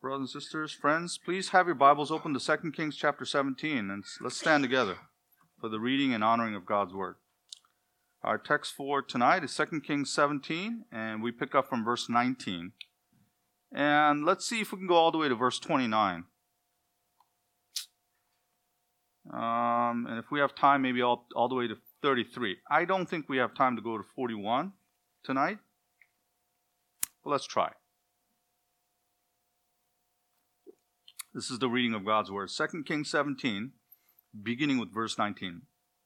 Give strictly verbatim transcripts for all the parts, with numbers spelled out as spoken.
brothers and sisters, friends, please have your Bibles open to Second Kings chapter seventeen, and let's stand together for the reading and honoring of God's Word. Our text for tonight is Second Kings seventeen, and we pick up from verse nineteen. And let's see if we can go all the way to verse twenty-nine. Um, and if we have time, maybe all, all the way to thirty-three. I don't think we have time to go to forty-one tonight. But let's try. This is the reading of God's Word. Second Kings seventeen, beginning with verse nineteen.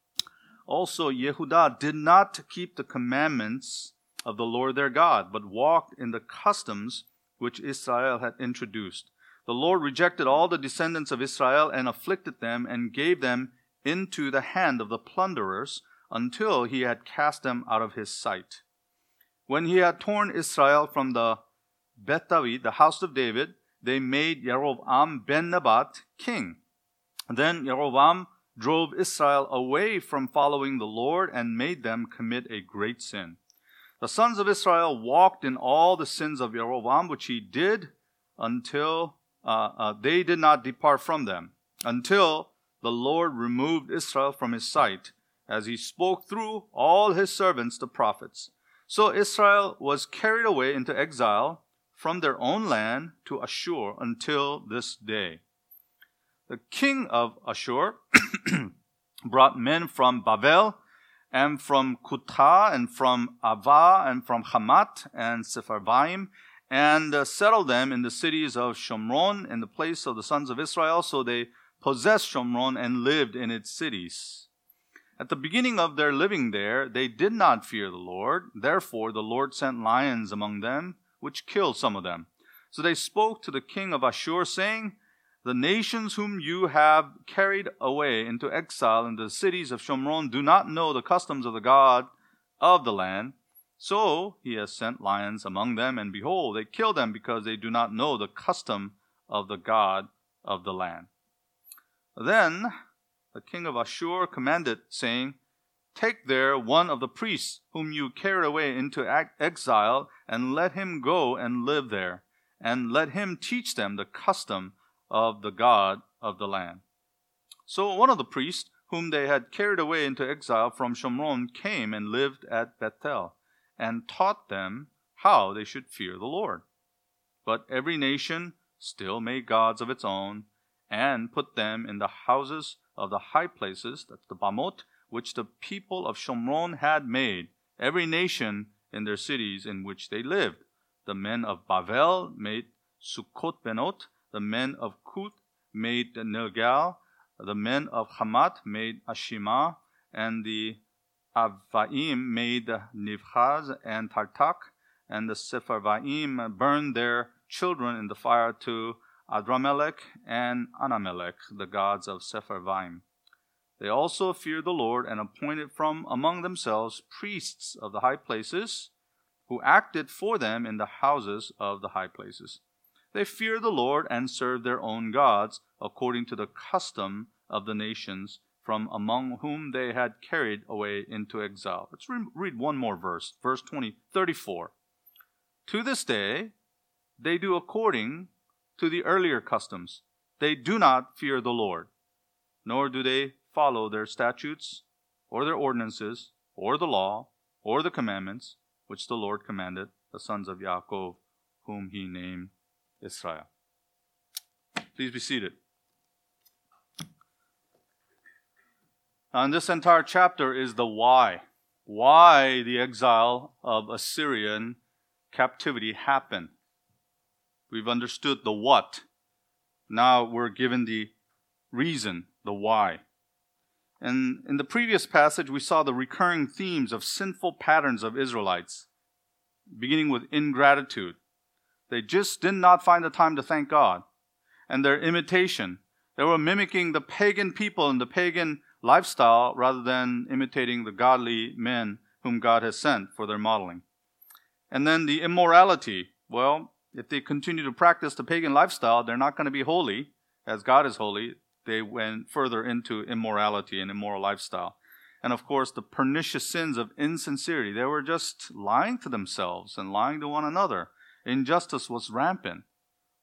Also, Yehudah did not keep the commandments of the Lord their God, but walked in the customs which Israel had introduced. The Lord rejected all the descendants of Israel and afflicted them and gave them into the hand of the plunderers until he had cast them out of his sight. When he had torn Israel from the Beth David, the house of David, they made Yerovam ben Nebat king. Then Yerovam drove Israel away from following the Lord and made them commit a great sin. The sons of Israel walked in all the sins of Yerovam, which he did until uh, uh, they did not depart from them, until the Lord removed Israel from his sight, as he spoke through all his servants, the prophets. So Israel was carried away into exile from their own land to Ashur until this day. The king of Ashur brought men from Babel and from Kutha and from Ava and from Hamat and Sepharvaim and uh, settled them in the cities of Shomron in the place of the sons of Israel. So they possessed Shomron and lived in its cities. At the beginning of their living there, they did not fear the Lord. Therefore, the Lord sent lions among them, which killed some of them. So they spoke to the king of Ashur, saying, the nations whom you have carried away into exile in the cities of Shomron do not know the customs of the God of the land. So he has sent lions among them, and behold, they kill them because they do not know the custom of the God of the land. Then the king of Ashur commanded, saying, take there one of the priests whom you carried away into exile, and let him go and live there, and let him teach them the custom of the God of the land. So one of the priests whom they had carried away into exile from Shomron came and lived at Bethel, and taught them how they should fear the Lord. But every nation still made gods of its own, and put them in the houses of the high places, that's the Bamot, which the people of Shomron had made, every nation in their cities in which they lived. The men of Bavel made Sukkot Benot, the men of Kut made Nilgal, the men of Hamat made Ashima, and the Avaim made Nivchaz and Tartak, and the Sepharvaim burned their children in the fire to Adramelech and Anamelech, the gods of Sepharvaim. They also feared the Lord and appointed from among themselves priests of the high places, who acted for them in the houses of the high places. They feared the Lord and served their own gods according to the custom of the nations from among whom they had carried away into exile. Let's re- read one more verse, verse twenty, thirty-four. To this day, they do according to the earlier customs. They do not fear the Lord, nor do they follow their statutes or their ordinances or the law or the commandments which the Lord commanded the sons of Yaakov, whom he named Israel. Please be seated. And this entire chapter is the why. Why the exile of Assyrian captivity happened. We've understood the what. Now we're given the reason, the why. And in the previous passage, we saw the recurring themes of sinful patterns of Israelites, beginning with ingratitude. They just did not find the time to thank God. And their imitation. They were mimicking the pagan people and the pagan lifestyle rather than imitating the godly men whom God has sent for their modeling. And then the immorality. Well, if they continue to practice the pagan lifestyle, they're not going to be holy, as God is holy. They went further into immorality and immoral lifestyle. And of course, the pernicious sins of insincerity. They were just lying to themselves and lying to one another. Injustice was rampant.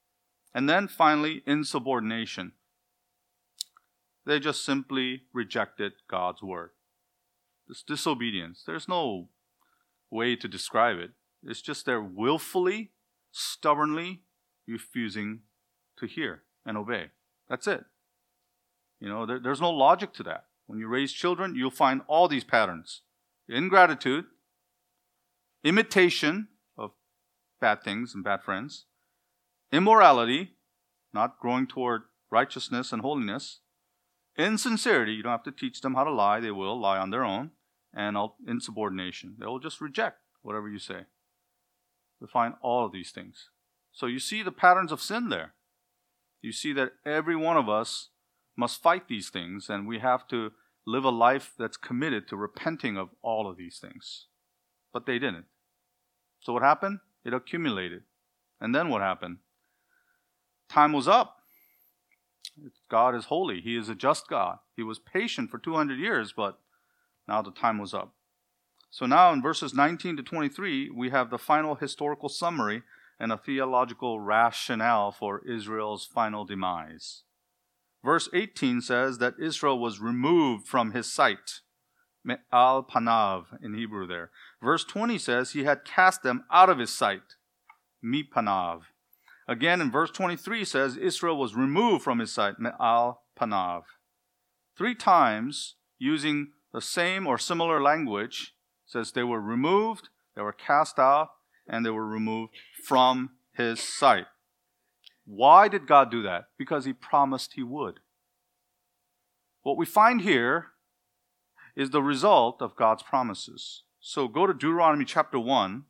And then finally, insubordination. They just simply rejected God's word. This disobedience. There's no way to describe it. It's just they're willfully, stubbornly refusing to hear and obey. That's it. You know, there, there's no logic to that. When you raise children, you'll find all these patterns. Ingratitude, imitation of bad things and bad friends, immorality, not growing toward righteousness and holiness, insincerity, you don't have to teach them how to lie, they will lie on their own, and insubordination. They will just reject whatever you say. We find all of these things. So you see the patterns of sin there. You see that every one of us must fight these things, and we have to live a life that's committed to repenting of all of these things. But they didn't. So what happened? It accumulated. And then what happened? Time was up. God is holy. He is a just God. He was patient for two hundred years, but now the time was up. So now in verses nineteen to twenty-three, we have the final historical summary and a theological rationale for Israel's final demise. Verse eighteen says that Israel was removed from his sight. Me'al panav in Hebrew there. Verse twenty says he had cast them out of his sight. Mi panav. Again in verse twenty-three says Israel was removed from his sight. Me'al panav. Three times using the same or similar language says they were removed, they were cast out, and they were removed from his sight. Why did God do that? Because he promised he would. What we find here is the result of God's promises. So go to Deuteronomy chapter one.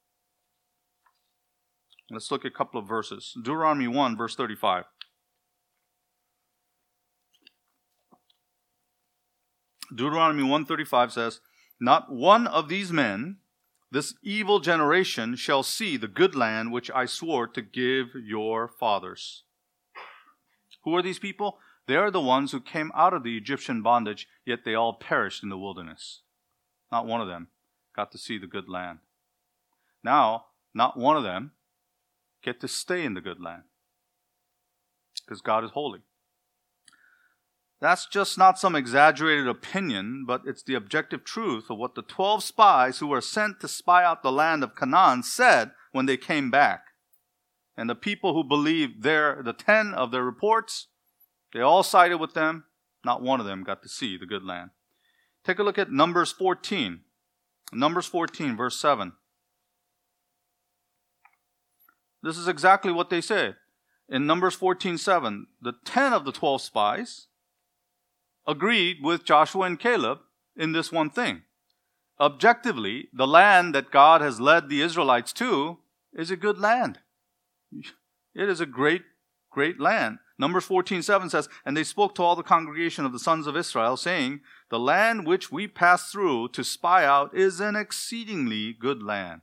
Let's look at a couple of verses. Deuteronomy one, verse thirty-five. Deuteronomy one thirty-five says, "Not one of these men, this evil generation, shall see the good land which I swore to give your fathers." Who are these people? They are the ones who came out of the Egyptian bondage, yet they all perished in the wilderness. Not one of them got to see the good land. Now, not one of them get to stay in the good land because God is holy. That's just not some exaggerated opinion, but it's the objective truth of what the twelve spies who were sent to spy out the land of Canaan said when they came back. And the people who believed their, the ten of their reports, they all sided with them. Not one of them got to see the good land. Take a look at Numbers fourteen. Numbers fourteen, verse seven. This is exactly what they said. In Numbers fourteen, seven, the ten of the twelve spies agreed with Joshua and Caleb in this one thing. Objectively, the land that God has led the Israelites to is a good land. It is a great, great land. Numbers fourteen, seven says, "And they spoke to all the congregation of the sons of Israel, saying, the land which we passed through to spy out is an exceedingly good land."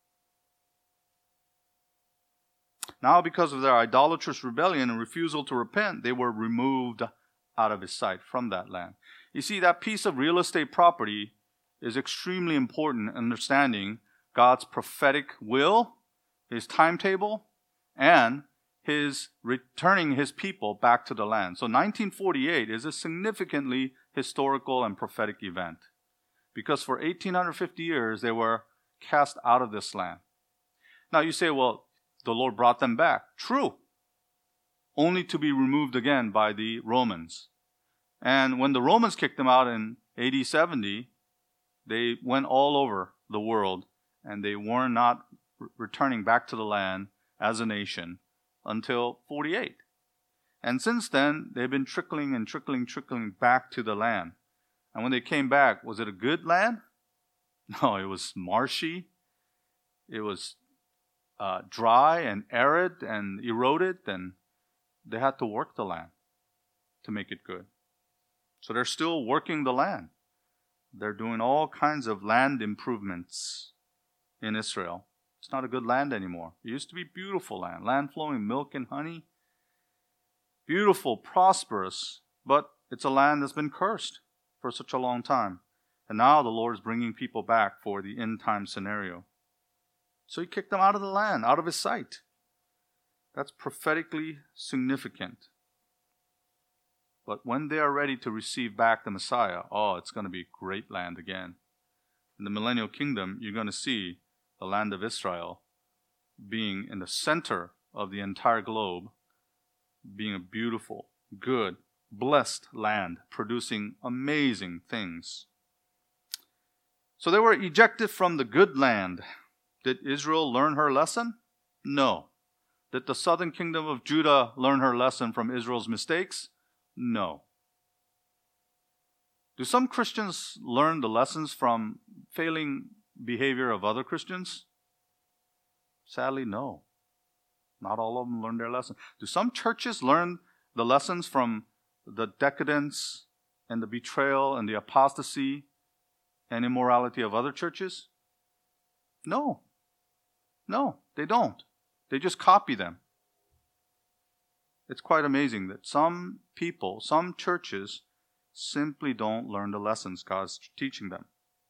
Now, because of their idolatrous rebellion and refusal to repent, they were removed out of his sight from that land. You see, that piece of real estate property is extremely important in understanding God's prophetic will, his timetable, and his returning his people back to the land. So nineteen forty-eight is a significantly historical and prophetic event because for eighteen fifty years they were cast out of this land. Now you say, well, the Lord brought them back. True. Only to be removed again by the Romans. And when the Romans kicked them out in A D seventy, they went all over the world and they were not re- returning back to the land as a nation until forty-eight. And since then, they've been trickling and trickling, trickling back to the land. And when they came back, was it a good land? No, it was marshy. It was uh, dry and arid and eroded, and they had to work the land to make it good. So they're still working the land. They're doing all kinds of land improvements in Israel. It's not a good land anymore. It used to be beautiful land, land flowing milk and honey. Beautiful, prosperous, but it's a land that's been cursed for such a long time. And now the Lord is bringing people back for the end time scenario. So he kicked them out of the land, out of his sight. That's prophetically significant. But when they are ready to receive back the Messiah, oh, it's going to be a great land again. In the millennial kingdom, you're going to see the land of Israel being in the center of the entire globe, being a beautiful, good, blessed land, producing amazing things. So they were ejected from the good land. Did Israel learn her lesson? No. Did the southern kingdom of Judah learn her lesson from Israel's mistakes? No. Do some Christians learn the lessons from failing behavior of other Christians? Sadly, no. Not all of them learn their lesson. Do some churches learn the lessons from the decadence and the betrayal and the apostasy and immorality of other churches? No. No, they don't. They just copy them. It's quite amazing that some people, some churches, simply don't learn the lessons God's teaching them.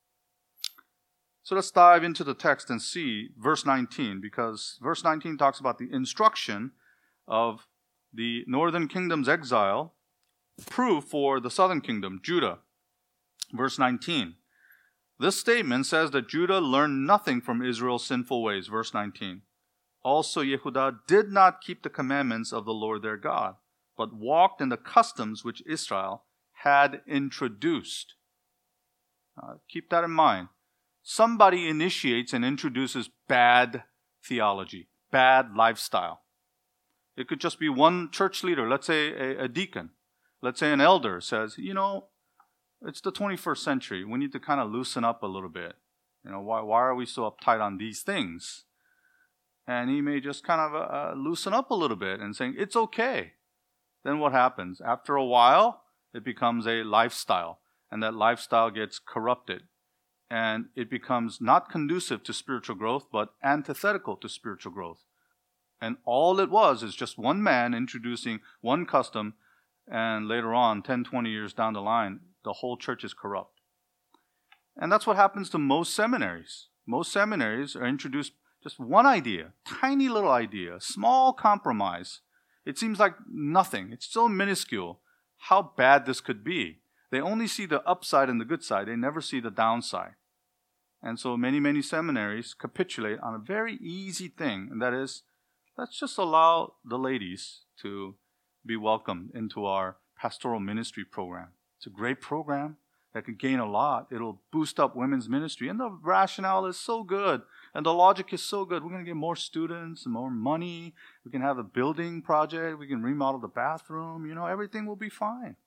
So let's dive into the text and see verse nineteen, because verse nineteen talks about the instruction of the northern kingdom's exile, proof for the southern kingdom, Judah. Verse nineteen. This statement says that Judah learned nothing from Israel's sinful ways. Verse nineteen. Also Yehudah did not keep the commandments of the Lord their God, but walked in the customs which Israel had introduced. Uh, keep that in mind. Somebody initiates and introduces bad theology, bad lifestyle. It could just be one church leader, let's say a, a deacon. Let's say an elder says, you know, it's the twenty-first century. We need to kind of loosen up a little bit. You know, why, why are we so uptight on these things? And he may just kind of uh, loosen up a little bit and saying, it's okay. Then what happens? After a while, it becomes a lifestyle. And that lifestyle gets corrupted. And it becomes not conducive to spiritual growth, but antithetical to spiritual growth. And all it was is just one man introducing one custom, and later on, ten, twenty years down the line, the whole church is corrupt. And that's what happens to most seminaries. Most seminaries are introduced just one idea, tiny little idea, small compromise. It seems like nothing. It's so minuscule how bad this could be. They only see the upside and the good side. They never see the downside. And so many, many seminaries capitulate on a very easy thing, and that is, let's just allow the ladies to be welcomed into our pastoral ministry program. It's a great program that could gain a lot. It'll boost up women's ministry. And the rationale is so good. And the logic is so good. We're going to get more students and more money. We can have a building project. We can remodel the bathroom. You know, everything will be fine.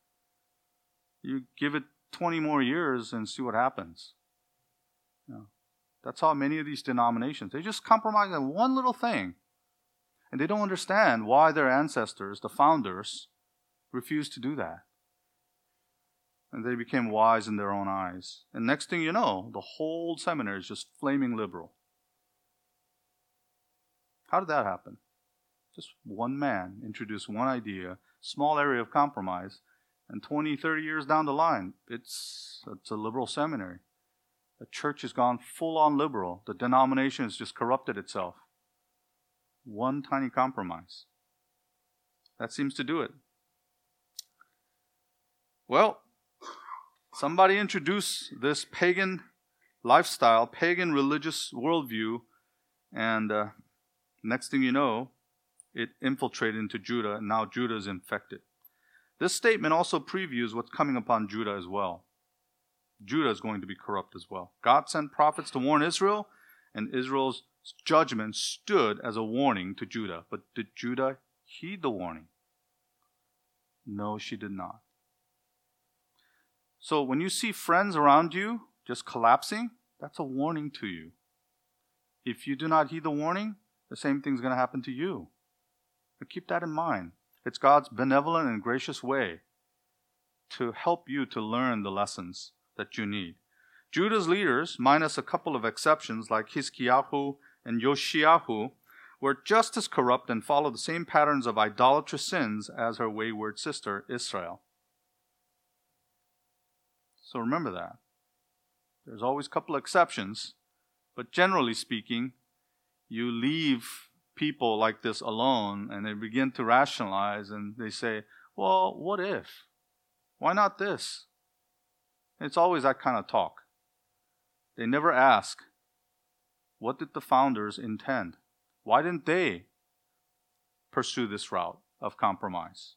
You give it twenty more years and see what happens. You know, that's how many of these denominations, they just compromise on one little thing. And they don't understand why their ancestors, the founders, refused to do that. And they became wise in their own eyes. And next thing you know, the whole seminary is just flaming liberal. How did that happen? Just one man introduced one idea, small area of compromise, and twenty, thirty years down the line, it's, it's a liberal seminary. The church has gone full-on liberal. The denomination has just corrupted itself. One tiny compromise. That seems to do it. Well, somebody introduced this pagan lifestyle, pagan religious worldview, and uh, next thing you know, it infiltrated into Judah, and now Judah is infected. This statement also previews what's coming upon Judah as well. Judah is going to be corrupt as well. God sent prophets to warn Israel, and Israel's judgment stood as a warning to Judah. But did Judah heed the warning? No, she did not. So when you see friends around you just collapsing, that's a warning to you. If you do not heed the warning, the same thing's going to happen to you. But keep that in mind. It's God's benevolent and gracious way to help you to learn the lessons that you need. Judah's leaders, minus a couple of exceptions like Hizkiyahu and Yoshiyahu, were just as corrupt and followed the same patterns of idolatrous sins as her wayward sister, Israel. So remember that. There's always a couple of exceptions, but generally speaking, you leave people like this alone and they begin to rationalize and they say, well, what if? Why not this? It's always that kind of talk. They never ask, what did the founders intend? Why didn't they pursue this route of compromise?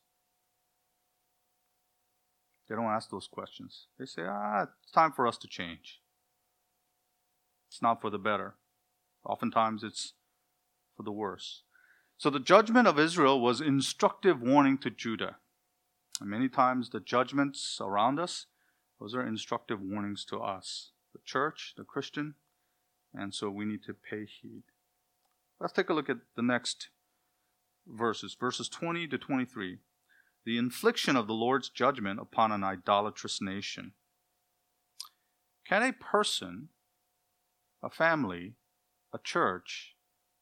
They don't ask those questions. They say, ah, it's time for us to change. It's not for the better. Oftentimes it's for the worse. So the judgment of Israel was instructive warning to Judah. And many times the judgments around us, those are instructive warnings to us, the church, the Christian, and so we need to pay heed. Let's take a look at the next verses, verses twenty to twenty-three. The infliction of the Lord's judgment upon an idolatrous nation. Can a person, a family, a church,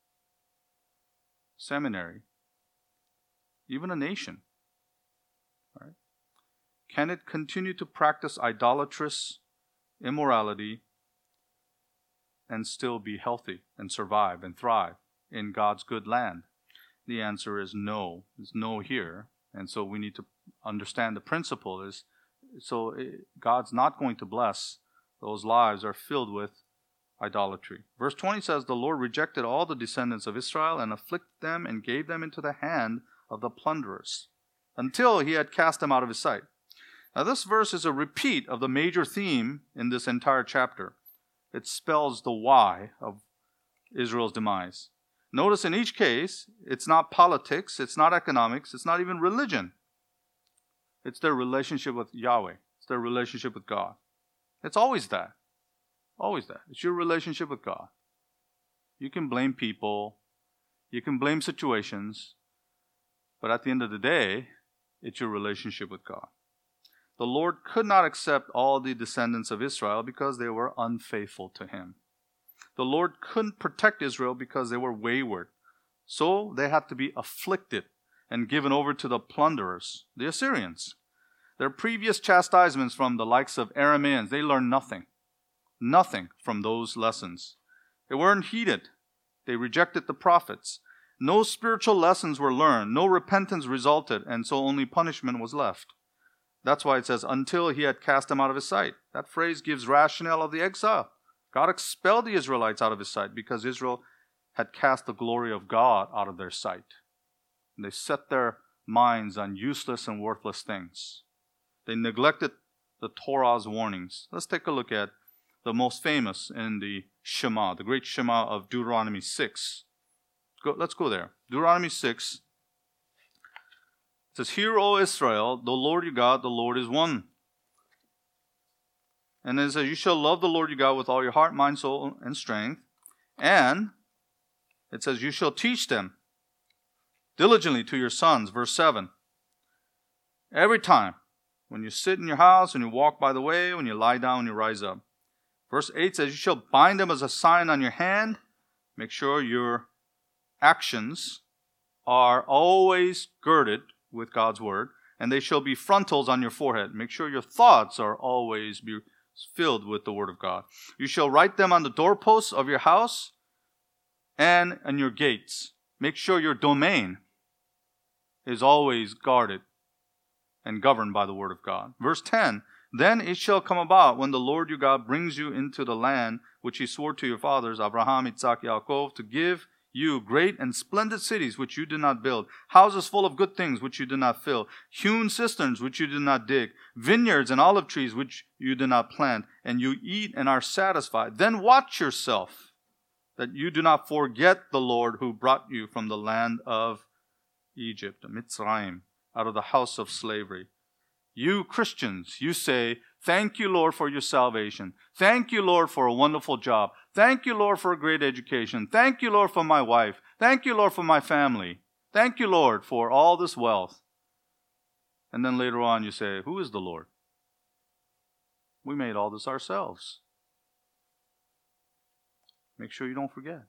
seminary, even a nation, right? Can it continue to practice idolatrous immorality and still be healthy and survive and thrive in God's good land? The answer is no. There's no here. And so we need to understand the principle is, so it, God's not going to bless those lives are filled with idolatry. Verse twenty says, the Lord rejected all the descendants of Israel and afflicted them and gave them into the hand of the plunderers until he had cast them out of his sight. Now this verse is a repeat of the major theme in this entire chapter. It spells the why of Israel's demise. Notice in each case, it's not politics, it's not economics, it's not even religion. It's their relationship with Yahweh. It's their relationship with God. It's always that. Always that. It's your relationship with God. You can blame people, you can blame situations, but at the end of the day, it's your relationship with God. The Lord could not accept all the descendants of Israel because they were unfaithful to Him. The Lord couldn't protect Israel because they were wayward. So they had to be afflicted and given over to the plunderers, the Assyrians. Their previous chastisements from the likes of Arameans, they learned nothing. Nothing from those lessons. They weren't heeded. They rejected the prophets. No spiritual lessons were learned. No repentance resulted, and so only punishment was left. That's why it says, until he had cast them out of his sight. That phrase gives rationale of the exile. God expelled the Israelites out of his sight because Israel had cast the glory of God out of their sight. And they set their minds on useless and worthless things. They neglected the Torah's warnings. Let's take a look at the most famous in the Shema, the great Shema of Deuteronomy six. Go, let's go there. Deuteronomy six. It says, hear, O Israel, the Lord your God, the Lord is one. And then it says, you shall love the Lord your God with all your heart, mind, soul, and strength. And it says, you shall teach them diligently to your sons. Verse seven. Every time, when you sit in your house, when you walk by the way, when you lie down, when you rise up. Verse eight says, you shall bind them as a sign on your hand. Make sure your actions are always girded with God's word. And they shall be frontals on your forehead. Make sure your thoughts are always be filled with the word of God. You shall write them on the doorposts of your house and on your gates. Make sure your domain is always guarded and governed by the word of God. Verse ten, then it shall come about when the Lord your God brings you into the land which he swore to your fathers, Abraham, Isaac, Yaakov, to give you great and splendid cities which you did not build, houses full of good things which you did not fill, hewn cisterns which you did not dig, vineyards and olive trees which you did not plant, and you eat and are satisfied. Then watch yourself, that you do not forget the Lord who brought you from the land of Egypt, Mitzrayim, out of the house of slavery. You Christians, you say, thank you, Lord, for your salvation. Thank you, Lord, for a wonderful job. Thank you, Lord, for a great education. Thank you, Lord, for my wife. Thank you, Lord, for my family. Thank you, Lord, for all this wealth. And then later on you say, who is the Lord? We made all this ourselves. Make sure you don't forget.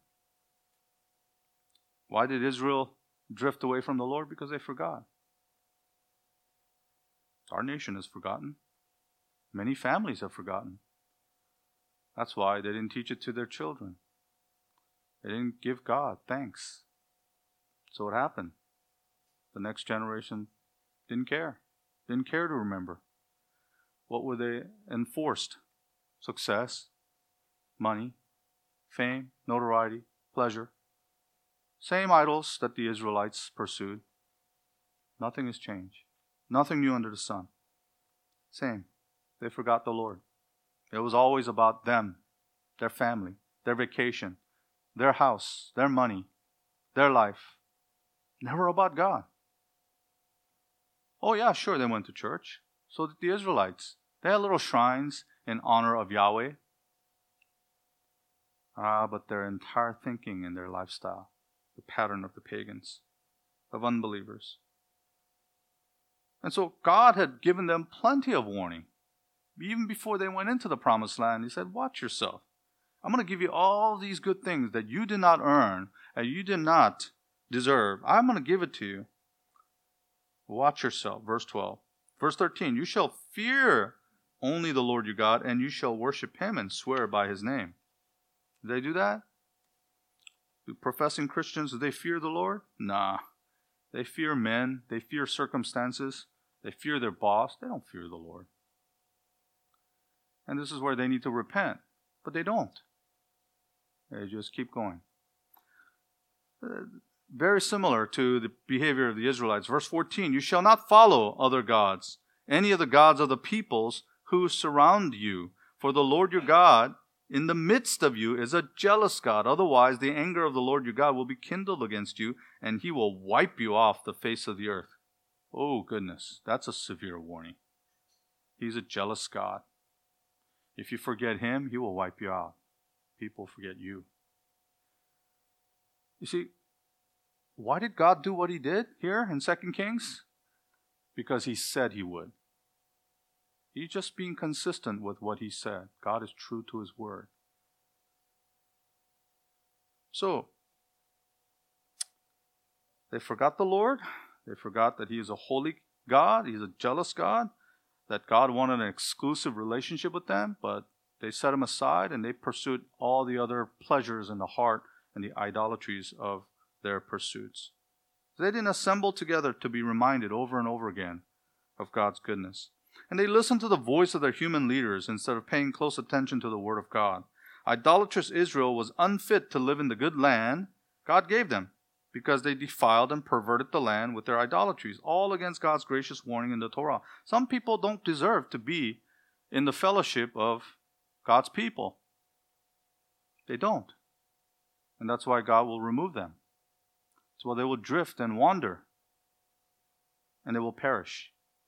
Why did Israel drift away from the Lord? Because they forgot. Our nation has forgotten. Many families have forgotten. That's why they didn't teach it to their children. They didn't give God thanks. So what happened? The next generation didn't care. Didn't care to remember. What were they enforced? Success, money, fame, notoriety, pleasure. Same idols that the Israelites pursued. Nothing has changed. Nothing new under the sun. Same. They forgot the Lord. It was always about them, their family, their vacation, their house, their money, their life. Never about God. Oh yeah, sure, they went to church. So did the Israelites. They had little shrines in honor of Yahweh. Ah, but their entire thinking and their lifestyle, the pattern of the pagans, of unbelievers. And so God had given them plenty of warning. Even before they went into the promised land, He said, watch yourself. I'm going to give you all these good things that you did not earn and you did not deserve. I'm going to give it to you. Watch yourself. Verse twelve. Verse thirteen, you shall fear only the Lord your God, and you shall worship Him and swear by His name. Did they do that? Do professing Christians, do they fear the Lord? Nah. They fear men. They fear circumstances. They fear their boss. They don't fear the Lord. And this is where they need to repent. But they don't. They just keep going. Uh, very similar to the behavior of the Israelites. Verse fourteen, you shall not follow other gods, any of the gods of the peoples who surround you. For the Lord your God in the midst of you is a jealous God. Otherwise, the anger of the Lord your God will be kindled against you, and He will wipe you off the face of the earth. Oh, goodness. That's a severe warning. He's a jealous God. If you forget Him, He will wipe you out. People forget you. You see, why did God do what He did here in Second Kings? Because He said He would. He's just being consistent with what He said. God is true to His word. So, they forgot the Lord. They forgot that He is a holy God. He's a jealous God. That God wanted an exclusive relationship with them, but they set Him aside and they pursued all the other pleasures in the heart and the idolatries of their pursuits. They didn't assemble together to be reminded over and over again of God's goodness. And they listened to the voice of their human leaders instead of paying close attention to the Word of God. Idolatrous Israel was unfit to live in the good land God gave them because they defiled and perverted the land with their idolatries, all against God's gracious warning in the Torah. Some people don't deserve to be in the fellowship of God's people. They don't. And that's why God will remove them. So they will drift and wander, and they will perish.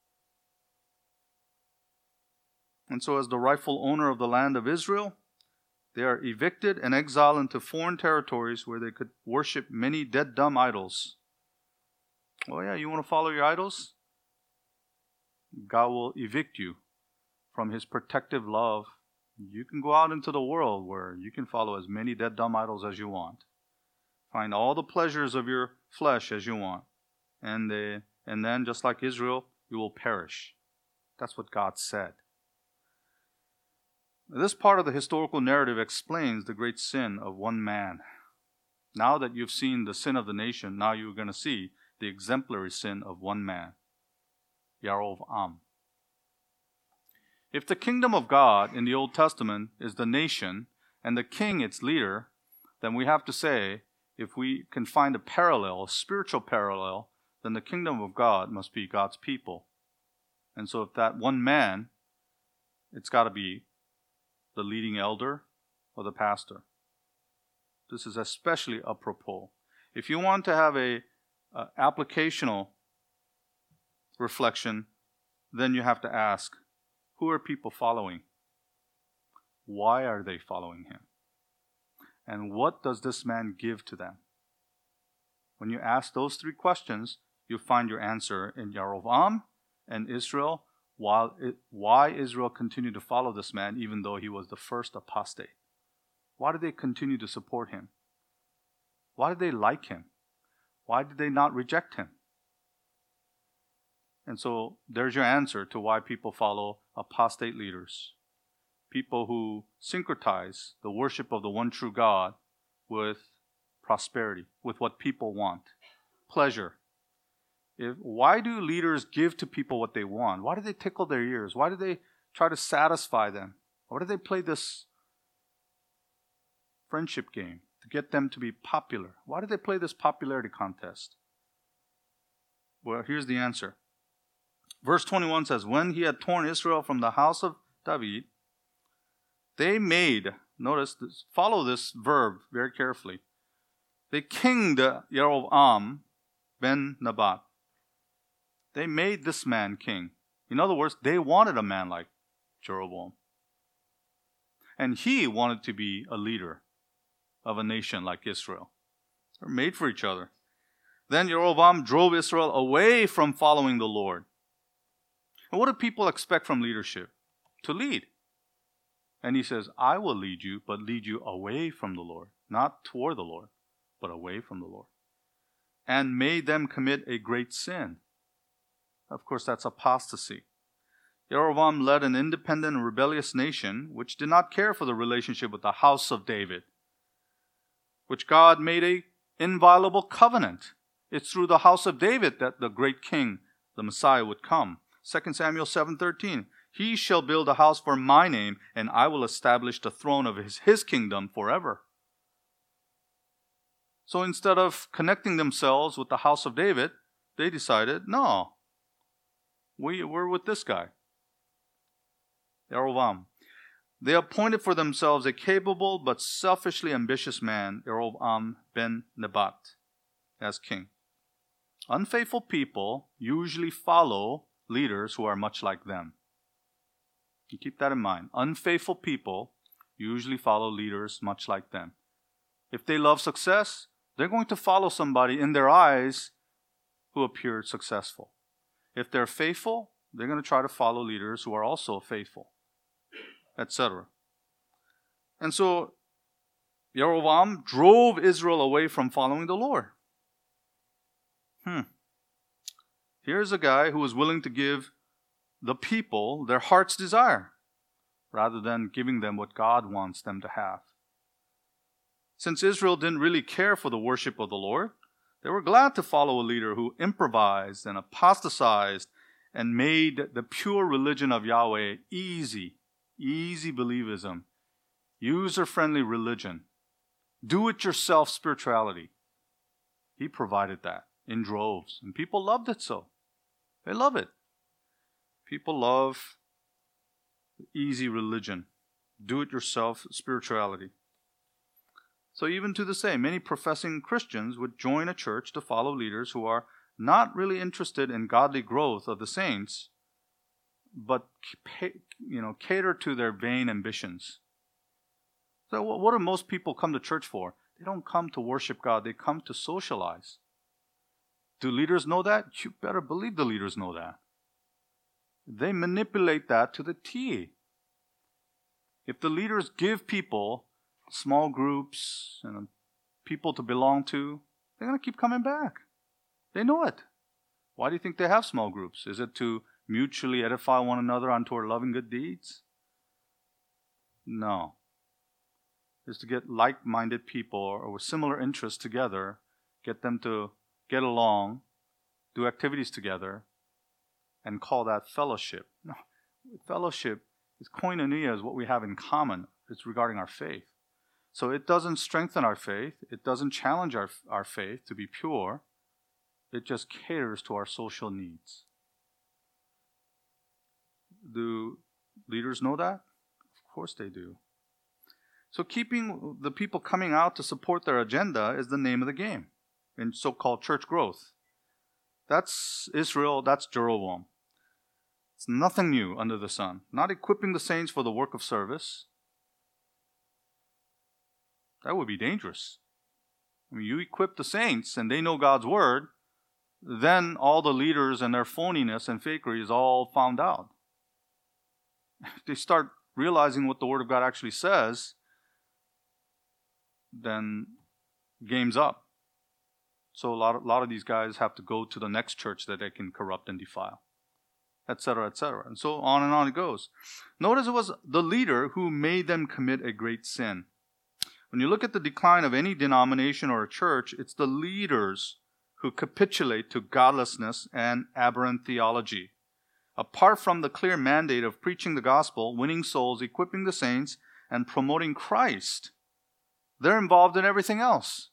And so as the rightful owner of the land of Israel, they are evicted and exiled into foreign territories where they could worship many dead, dumb idols. Oh yeah, you want to follow your idols? God will evict you from His protective love. You can go out into the world where you can follow as many dead, dumb idols as you want. Find all the pleasures of your flesh as you want. And, they, and then, just like Israel, you will perish. That's what God said. This part of the historical narrative explains the great sin of one man. Now that you've seen the sin of the nation, now you're going to see the exemplary sin of one man, Yarovam. If the kingdom of God in the Old Testament is the nation and the king its leader, then we have to say, if we can find a parallel, a spiritual parallel, then the kingdom of God must be God's people. And so if that one man, it's got to be the leading elder or the pastor. This is especially apropos. If you want to have a, a applicational reflection, then you have to ask, who are people following? Why are they following him? And what does this man give to them? When you ask those three questions, you find your answer in Yarovam and Israel. While it, why Israel continued to follow this man even though he was the first apostate? Why did they continue to support him? Why did they like him? Why did they not reject him? And so there's your answer to why people follow apostate leaders. People who syncretize the worship of the one true God with prosperity, with what people want. pleasure. If, why do leaders give to people what they want? Why do they tickle their ears? Why do they try to satisfy them? Why do they play this friendship game to get them to be popular? Why do they play this popularity contest? Well, here's the answer. Verse twenty-one says, when he had torn Israel from the house of David, they made, notice, this, follow this verb very carefully. They kinged Jeroboam ben Nebat. They made this man king. In other words, they wanted a man like Jeroboam. And he wanted to be a leader of a nation like Israel. They're made for each other. Then Jeroboam drove Israel away from following the Lord. And what do people expect from leadership? To lead. And he says, I will lead you, but lead you away from the Lord. Not toward the Lord, but away from the Lord. And made them commit a great sin. Of course, that's apostasy. Jeroboam led an independent and rebellious nation which did not care for the relationship with the house of David, which God made an inviolable covenant. It's through the house of David that the great king, the Messiah, would come. Second Samuel seven thirteen. He shall build a house for my name, and I will establish the throne of his, his kingdom forever. So instead of connecting themselves with the house of David, they decided, no, we, we're with this guy, Jeroboam. They appointed for themselves a capable but selfishly ambitious man, Jeroboam ben Nebat, as king. Unfaithful people usually follow leaders who are much like them. You keep that in mind. Unfaithful people usually follow leaders much like them. If they love success, they're going to follow somebody in their eyes who appeared successful. If they're faithful, they're going to try to follow leaders who are also faithful, et cetera. And so Jeroboam drove Israel away from following the Lord. Hmm. Here's a guy who was willing to give the people their heart's desire rather than giving them what God wants them to have. Since Israel didn't really care for the worship of the Lord, they were glad to follow a leader who improvised and apostatized and made the pure religion of Yahweh easy, easy believism, user-friendly religion, do-it-yourself spirituality. He provided that in droves, and people loved it so. They love it. People love easy religion, do-it-yourself spirituality. So even to this day, many professing Christians would join a church to follow leaders who are not really interested in godly growth of the saints, but you know, cater to their vain ambitions. So what do most people come to church for? They don't come to worship God. They come to socialize. Do leaders know that? You better believe the leaders know that. They manipulate that to the T. If the leaders give people small groups and people to belong to, they're going to keep coming back. They know it. Why do you think they have small groups? Is it to mutually edify one another unto our loving good deeds? No. It's to get like-minded people or with similar interests together, get them to get along, do activities together, and call that fellowship. No, fellowship is koinonia, is what we have in common. It's regarding our faith. So it doesn't strengthen our faith. It doesn't challenge our, our faith to be pure. It just caters to our social needs. Do leaders know that? Of course they do. So keeping the people coming out to support their agenda is the name of the game in so-called church growth. That's Israel, that's Jeroboam. It's nothing new under the sun. Not equipping the saints for the work of service. That would be dangerous. I mean, you equip the saints and they know God's word, then all the leaders and their phoniness and fakery is all found out. If they start realizing what the word of God actually says, then game's up. So a lot of, a lot of these guys have to go to the next church that they can corrupt and defile, et cetera, et cetera. And so on and on it goes. Notice it was the leader who made them commit a great sin. When you look at the decline of any denomination or a church, it's the leaders who capitulate to godlessness and aberrant theology. Apart from the clear mandate of preaching the gospel, winning souls, equipping the saints, and promoting Christ, they're involved in everything else.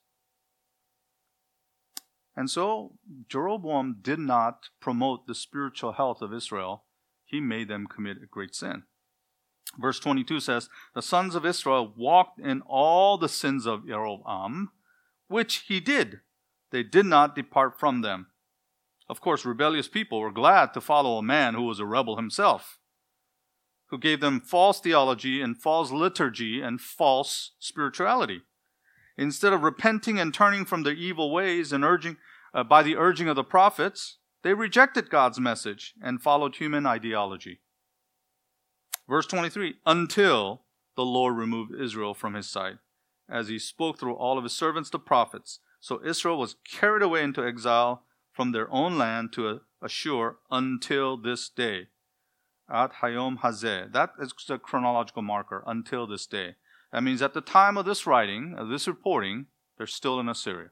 And so, Jeroboam did not promote the spiritual health of Israel. He made them commit a great sin. Verse twenty-two says, the sons of Israel walked in all the sins of Jeroboam, which he did. They did not depart from them. Of course, rebellious people were glad to follow a man who was a rebel himself, who gave them false theology and false liturgy and false spirituality. Instead of repenting and turning from their evil ways and urging uh, by the urging of the prophets, they rejected God's message and followed human ideology. Verse twenty-three, until the Lord removed Israel from his sight, as he spoke through all of his servants, the prophets. So Israel was carried away into exile from their own land to Ashur until this day. At Hayom Hazeh. That is the chronological marker, until this day. That means at the time of this writing, of this reporting, they're still in Assyria.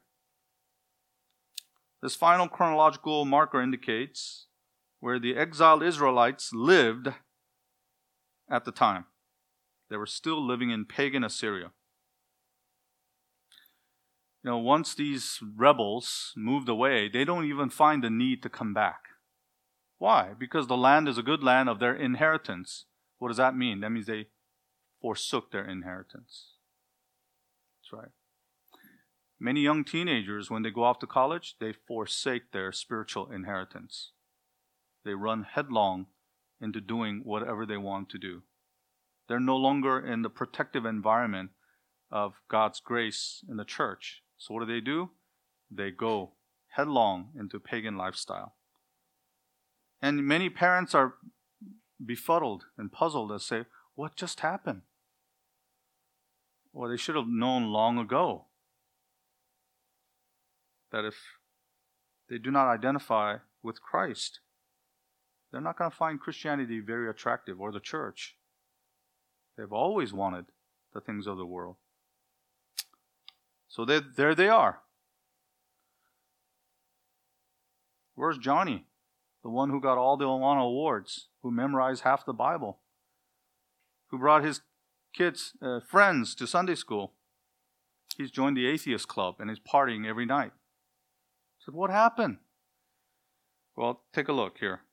This final chronological marker indicates where the exiled Israelites lived at the time. They were still living in pagan Assyria. You know, once these rebels moved away, they don't even find the need to come back. Why? Because the land is a good land of their inheritance. What does that mean? That means they forsook their inheritance. That's right. Many young teenagers, when they go off to college, they forsake their spiritual inheritance. They run headlong into doing whatever they want to do. They're no longer in the protective environment of God's grace in the church. So what do they do? They go headlong into pagan lifestyle. And many parents are befuddled and puzzled and say, what just happened? Well, they should have known long ago that if they do not identify with Christ, they're not going to find Christianity very attractive, or the church. They've always wanted the things of the world. So they, there they are. Where's Johnny? The one who got all the Awana awards, who memorized half the Bible, who brought his kids, uh, friends to Sunday school. He's joined the atheist club and is partying every night. I said, what happened? Well, take a look here.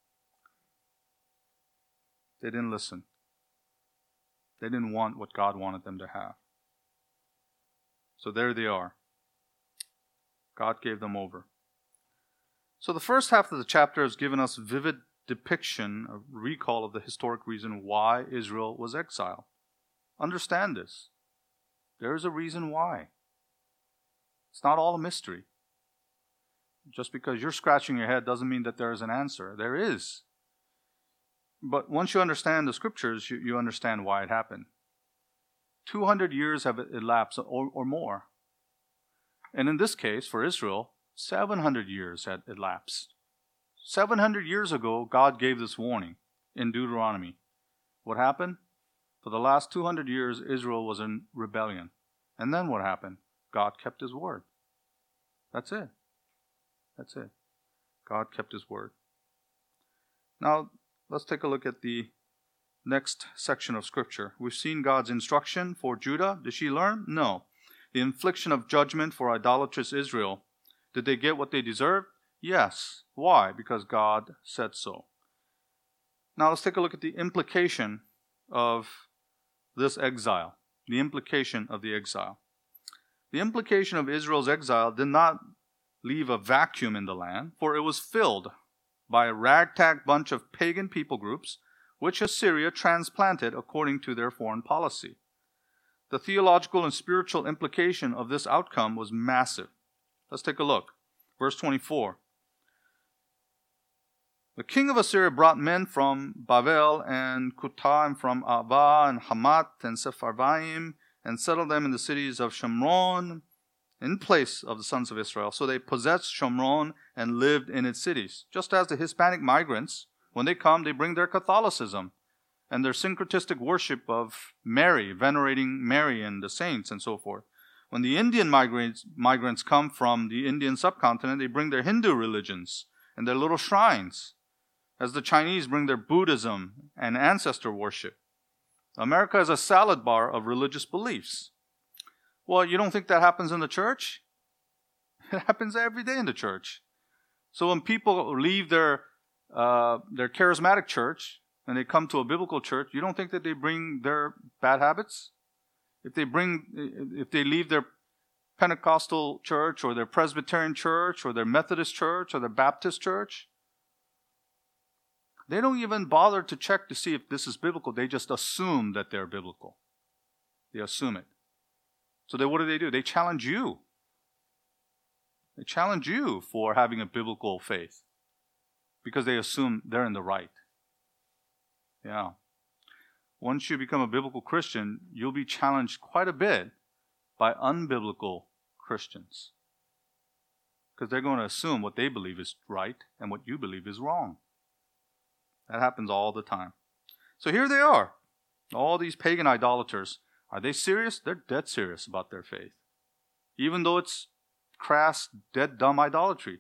They didn't listen. They didn't want what God wanted them to have. So there they are. God gave them over. So the first half of the chapter has given us vivid depiction, a recall of the historic reason why Israel was exiled. Understand this. There is a reason why. It's not all a mystery. Just because you're scratching your head doesn't mean that there is an answer. There is. But once you understand the scriptures, you, you understand why it happened. two hundred years have elapsed or, or more. And in this case, for Israel, seven hundred years had elapsed. seven hundred years ago, God gave this warning in Deuteronomy. What happened? For the last two hundred years, Israel was in rebellion. And then what happened? God kept his word. That's it. That's it. God kept his word. Now, let's take a look at the next section of Scripture. We've seen God's instruction for Judah. Did she learn? No. The infliction of judgment for idolatrous Israel. Did they get what they deserved? Yes. Why? Because God said so. Now let's take a look at the implication of this exile. The implication of the exile. The implication of Israel's exile did not leave a vacuum in the land, for it was filled by a ragtag bunch of pagan people groups, which Assyria transplanted according to their foreign policy. The theological and spiritual implication of this outcome was massive. Let's take a look. Verse twenty-four. The king of Assyria brought men from Babel and Kutah, and from Ava and Hamath and Sepharvaim, and settled them in the cities of Shomron in place of the sons of Israel. So they possessed Shomron and lived in its cities. Just as the Hispanic migrants, when they come, they bring their Catholicism and their syncretistic worship of Mary, venerating Mary and the saints and so forth. When the Indian migrants, migrants come from the Indian subcontinent, they bring their Hindu religions and their little shrines, as the Chinese bring their Buddhism and ancestor worship. America is a salad bar of religious beliefs. Well, you don't think that happens in the church? It happens every day in the church. So when people leave their uh, their charismatic church and they come to a biblical church, you don't think that they bring their bad habits? If they bring, if they leave their Pentecostal church or their Presbyterian church or their Methodist church or their Baptist church, they don't even bother to check to see if this is biblical. They just assume that they're biblical. They assume it. So they, what do they do? They challenge you. They challenge you for having a biblical faith because they assume they're in the right. Yeah. Once you become a biblical Christian, you'll be challenged quite a bit by unbiblical Christians because they're going to assume what they believe is right and what you believe is wrong. That happens all the time. So here they are, all these pagan idolaters. Are they serious? They're dead serious about their faith, even though it's crass, dead, dumb idolatry.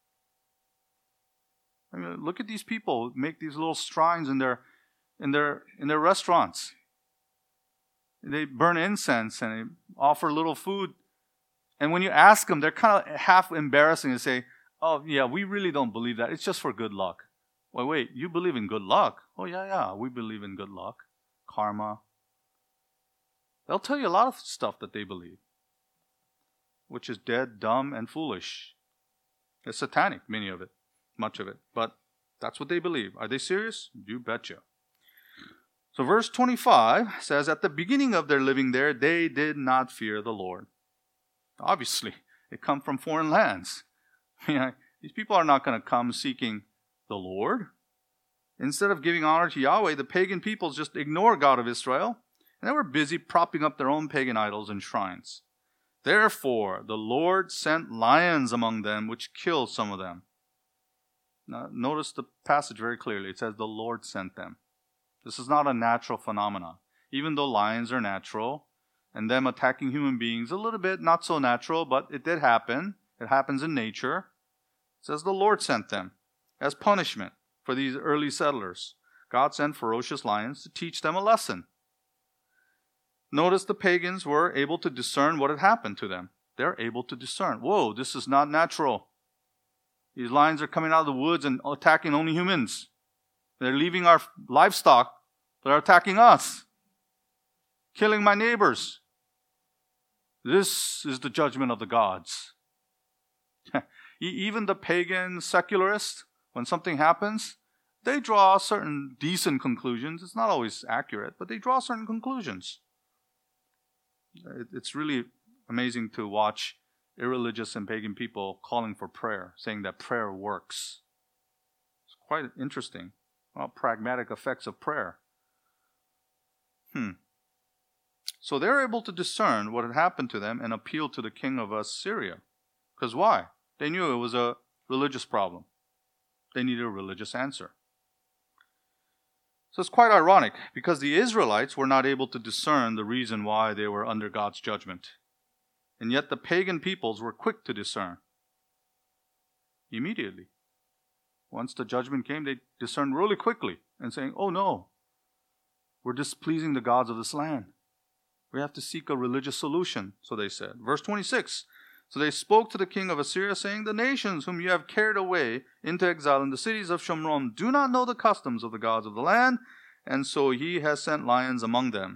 I mean, look at these people who make these little shrines in their in their in their restaurants. They burn incense and they offer little food. And when you ask them, they're kind of half embarrassing and say, "Oh, yeah, we really don't believe that. It's just for good luck." Wait, wait, you believe in good luck? Oh, yeah, yeah, we believe in good luck, karma. They'll tell you a lot of stuff that they believe, which is dead, dumb, and foolish. It's satanic, many of it, much of it. But that's what they believe. Are they serious? You betcha. So verse twenty-five says, at the beginning of their living there, they did not fear the Lord. Obviously, they come from foreign lands. You know, these people are not going to come seeking the Lord. Instead of giving honor to Yahweh, the pagan peoples just ignore God of Israel, and they were busy propping up their own pagan idols and shrines. Therefore, the Lord sent lions among them, which killed some of them. Now, notice the passage very clearly. It says the Lord sent them. This is not a natural phenomenon. Even though lions are natural, and them attacking human beings a little bit not so natural, but it did happen. It happens in nature. It says the Lord sent them as punishment for these early settlers. God sent ferocious lions to teach them a lesson. Notice the pagans were able to discern what had happened to them. They're able to discern. Whoa, this is not natural. These lions are coming out of the woods and attacking only humans. They're leaving our livestock. They're attacking us. Killing my neighbors. This is the judgment of the gods. Even the pagan secularists, when something happens, they draw certain decent conclusions. It's not always accurate, but they draw certain conclusions. It's really amazing to watch irreligious and pagan people calling for prayer, saying that prayer works. It's quite interesting. Well, pragmatic effects of prayer. Hmm. So they're able to discern what had happened to them and appeal to the king of Assyria. Because why? They knew it was a religious problem. They needed a religious answer. So it's quite ironic because the Israelites were not able to discern the reason why they were under God's judgment. And yet the pagan peoples were quick to discern. Immediately. Once the judgment came, they discerned really quickly and saying, oh no, we're displeasing the gods of this land. We have to seek a religious solution, so they said. Verse twenty-six, so they spoke to the king of Assyria, saying, the nations whom you have carried away into exile in the cities of Shomron do not know the customs of the gods of the land, and so he has sent lions among them.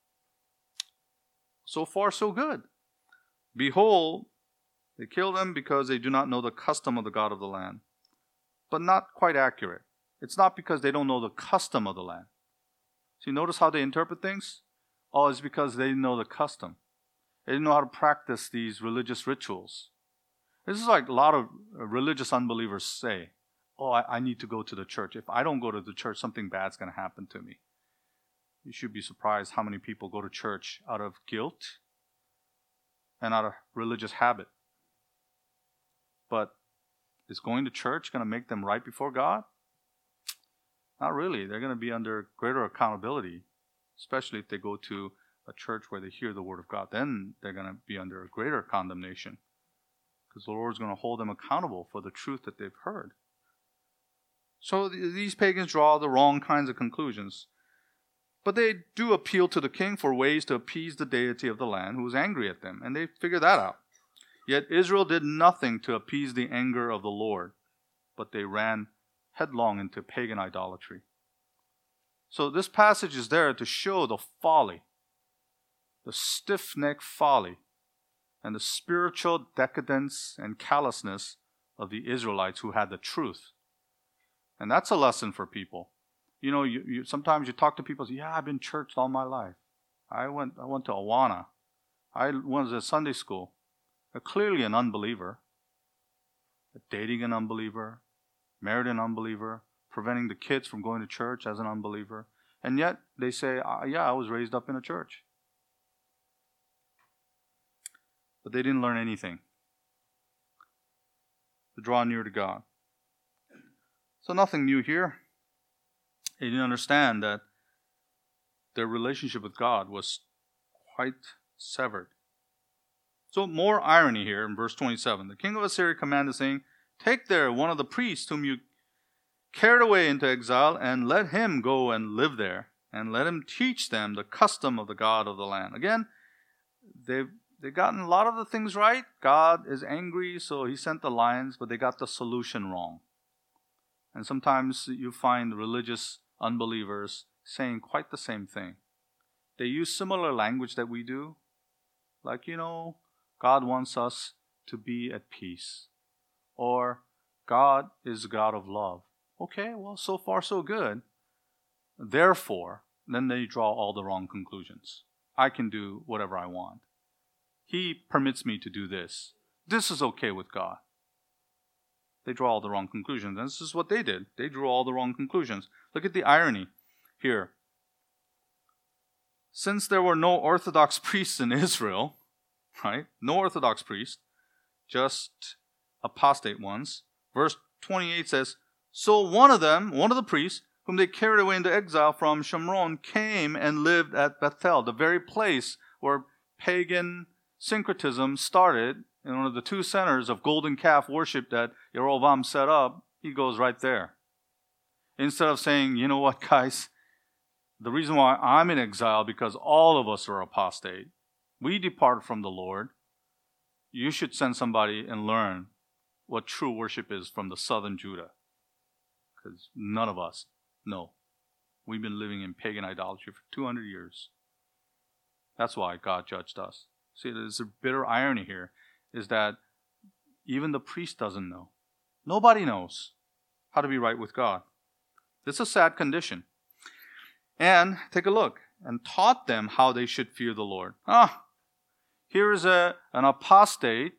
So far, so good. Behold, they kill them because they do not know the custom of the God of the land. But not quite accurate. It's not because they don't know the custom of the land. So you notice how they interpret things? Oh, it's because they didn't know the custom. They didn't know how to practice these religious rituals. This is like a lot of religious unbelievers say, oh, I, I need to go to the church. If I don't go to the church, something bad's going to happen to me. You should be surprised how many people go to church out of guilt and out of religious habit. But is going to church going to make them right before God? Not really. They're going to be under greater accountability, especially if they go to a church where they hear the word of God, then they're going to be under a greater condemnation, because the Lord's going to hold them accountable for the truth that they've heard. So th- these pagans draw the wrong kinds of conclusions. But they do appeal to the king for ways to appease the deity of the land who is angry at them, and they figure that out. Yet Israel did nothing to appease the anger of the Lord, but they ran headlong into pagan idolatry. So this passage is there to show the folly, the stiff-necked folly, and the spiritual decadence and callousness of the Israelites who had the truth. And that's a lesson for people. You know, you, you sometimes you talk to people, say, yeah, I've been churched all my life. I went I went to Awana. I went to Sunday school. They're clearly an unbeliever. Dating an unbeliever, married an unbeliever, preventing the kids from going to church as an unbeliever. And yet they say, yeah, I was raised up in a church. But they didn't learn anything to draw near to God. So nothing new here. They didn't understand that their relationship with God was quite severed. So more irony here in verse twenty-seven. The king of Assyria commanded, saying, take there one of the priests whom you carried away into exile, and let him go and live there, and let him teach them the custom of the God of the land. Again, they've, they've gotten a lot of the things right. God is angry, so he sent the lions, but they got the solution wrong. And sometimes you find religious unbelievers saying quite the same thing. They use similar language that we do. Like, you know, God wants us to be at peace. Or, God is a God of love. Okay, well, so far so good. Therefore, then they draw all the wrong conclusions. I can do whatever I want. He permits me to do this. This is okay with God. They draw all the wrong conclusions. And this is what they did. They drew all the wrong conclusions. Look at the irony here. Since there were no Orthodox priests in Israel, right? No Orthodox priests, just apostate ones. Verse twenty-eight says, so one of them, one of the priests, whom they carried away into exile from Shomron, came and lived at Bethel, the very place where pagan syncretism started, in one of the two centers of golden calf worship that Jeroboam set up. He goes right there. Instead of saying, you know what, guys, the reason why I'm in exile because all of us are apostate. We departed from the Lord. You should send somebody and learn what true worship is from the southern Judah. Because none of us know. We've been living in pagan idolatry for two hundred years. That's why God judged us. See, there's a bitter irony here, is that even the priest doesn't know. Nobody knows how to be right with God. It's a sad condition. And take a look. And taught them how they should fear the Lord. Ah, here is a, an apostate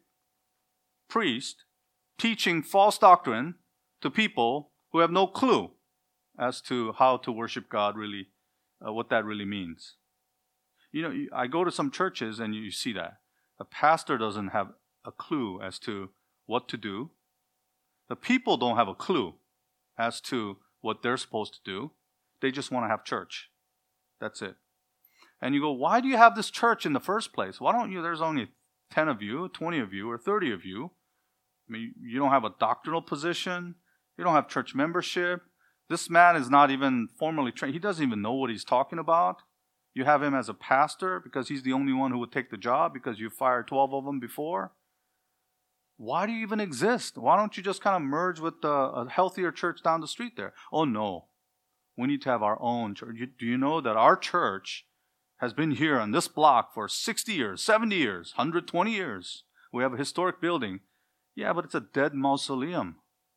priest teaching false doctrine to people who have no clue as to how to worship God really, uh, what that really means. You know, I go to some churches and you see that. The pastor doesn't have a clue as to what to do. The people don't have a clue as to what they're supposed to do. They just want to have church. That's it. And you go, why do you have this church in the first place? Why don't you, there's only ten of you, twenty of you, or thirty of you. I mean, you don't have a doctrinal position. You don't have church membership. This man is not even formally trained. He doesn't even know what he's talking about. You have him as a pastor because he's the only one who would take the job because you fired twelve of them before. Why do you even exist? Why don't you just kind of merge with the, a healthier church down the street there? Oh, no. We need to have our own church. You, do you know that our church has been here on this block for sixty years, seventy years, one hundred twenty years? We have a historic building. Yeah, but it's a dead mausoleum.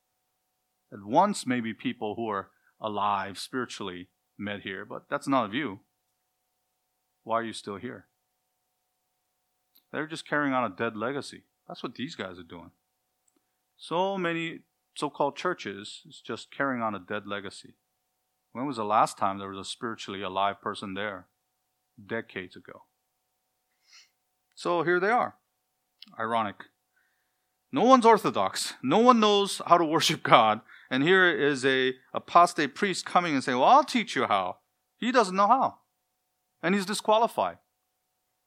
At once, maybe people who are alive spiritually met here, but that's not a view. Why are you still here? They're just carrying on a dead legacy. That's what these guys are doing. So many so-called churches is just carrying on a dead legacy. When was the last time there was a spiritually alive person there? Decades ago. So here they are. Ironic. No one's orthodox. No one knows how to worship God. And here is a apostate priest coming and saying, well, I'll teach you how. He doesn't know how. And he's disqualified.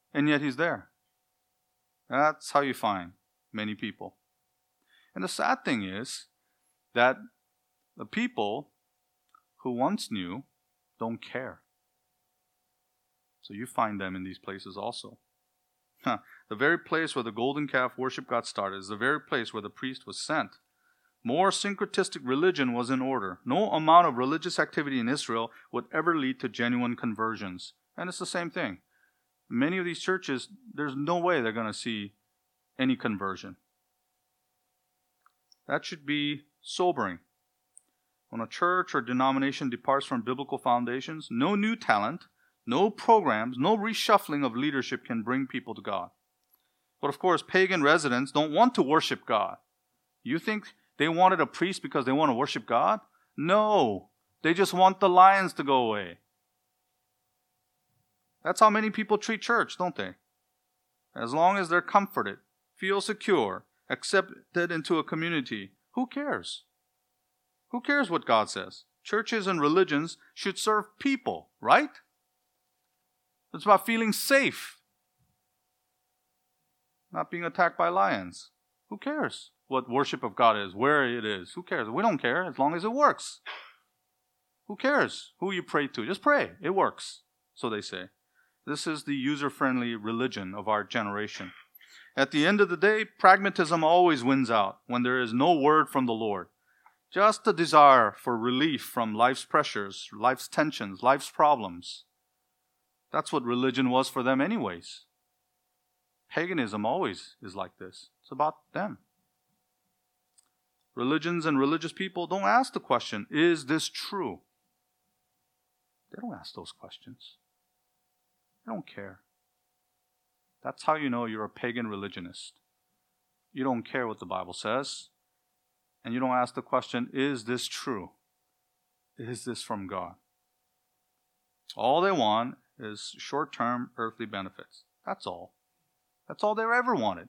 and yet he's there. That's how you find many people. And the sad thing is that the people who once knew don't care. So you find them in these places also. Huh. The very place where the golden calf worship got started is the very place where the priest was sent. More syncretistic religion was in order. No amount of religious activity in Israel would ever lead to genuine conversions. And it's the same thing. Many of these churches, there's no way they're going to see any conversion. That should be sobering. When a church or denomination departs from biblical foundations, no new talent, no programs, no reshuffling of leadership can bring people to God. But of course, pagan residents don't want to worship God. You think they wanted a priest because they want to worship God? No. They just want the lions to go away. That's how many people treat church, don't they? As long as they're comforted, feel secure, accepted into a community, who cares? Who cares what God says? Churches and religions should serve people, right? It's about feeling safe, not being attacked by lions. Who cares what worship of God is, where it is? Who cares? We don't care as long as it works. Who cares who you pray to? Just pray. It works, so they say. This is the user-friendly religion of our generation. At the end of the day, pragmatism always wins out when there is no word from the Lord. Just a desire for relief from life's pressures, life's tensions, life's problems. That's what religion was for them anyways. Paganism always is like this. It's about them. Religions and religious people don't ask the question, is this true? They don't ask those questions. They don't care. That's how you know you're a pagan religionist. You don't care what the Bible says. And you don't ask the question, is this true? Is this from God? All they want is short-term earthly benefits. That's all. That's all they ever wanted.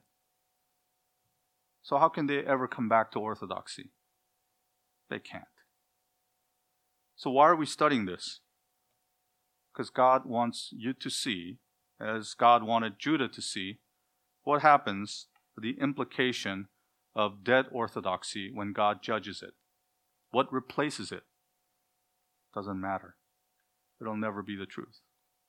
So how can they ever come back to orthodoxy? They can't. So why are we studying this? Because God wants you to see, as God wanted Judah to see, what happens, the implication of dead orthodoxy when God judges it. What replaces it? Doesn't matter. It'll never be the truth.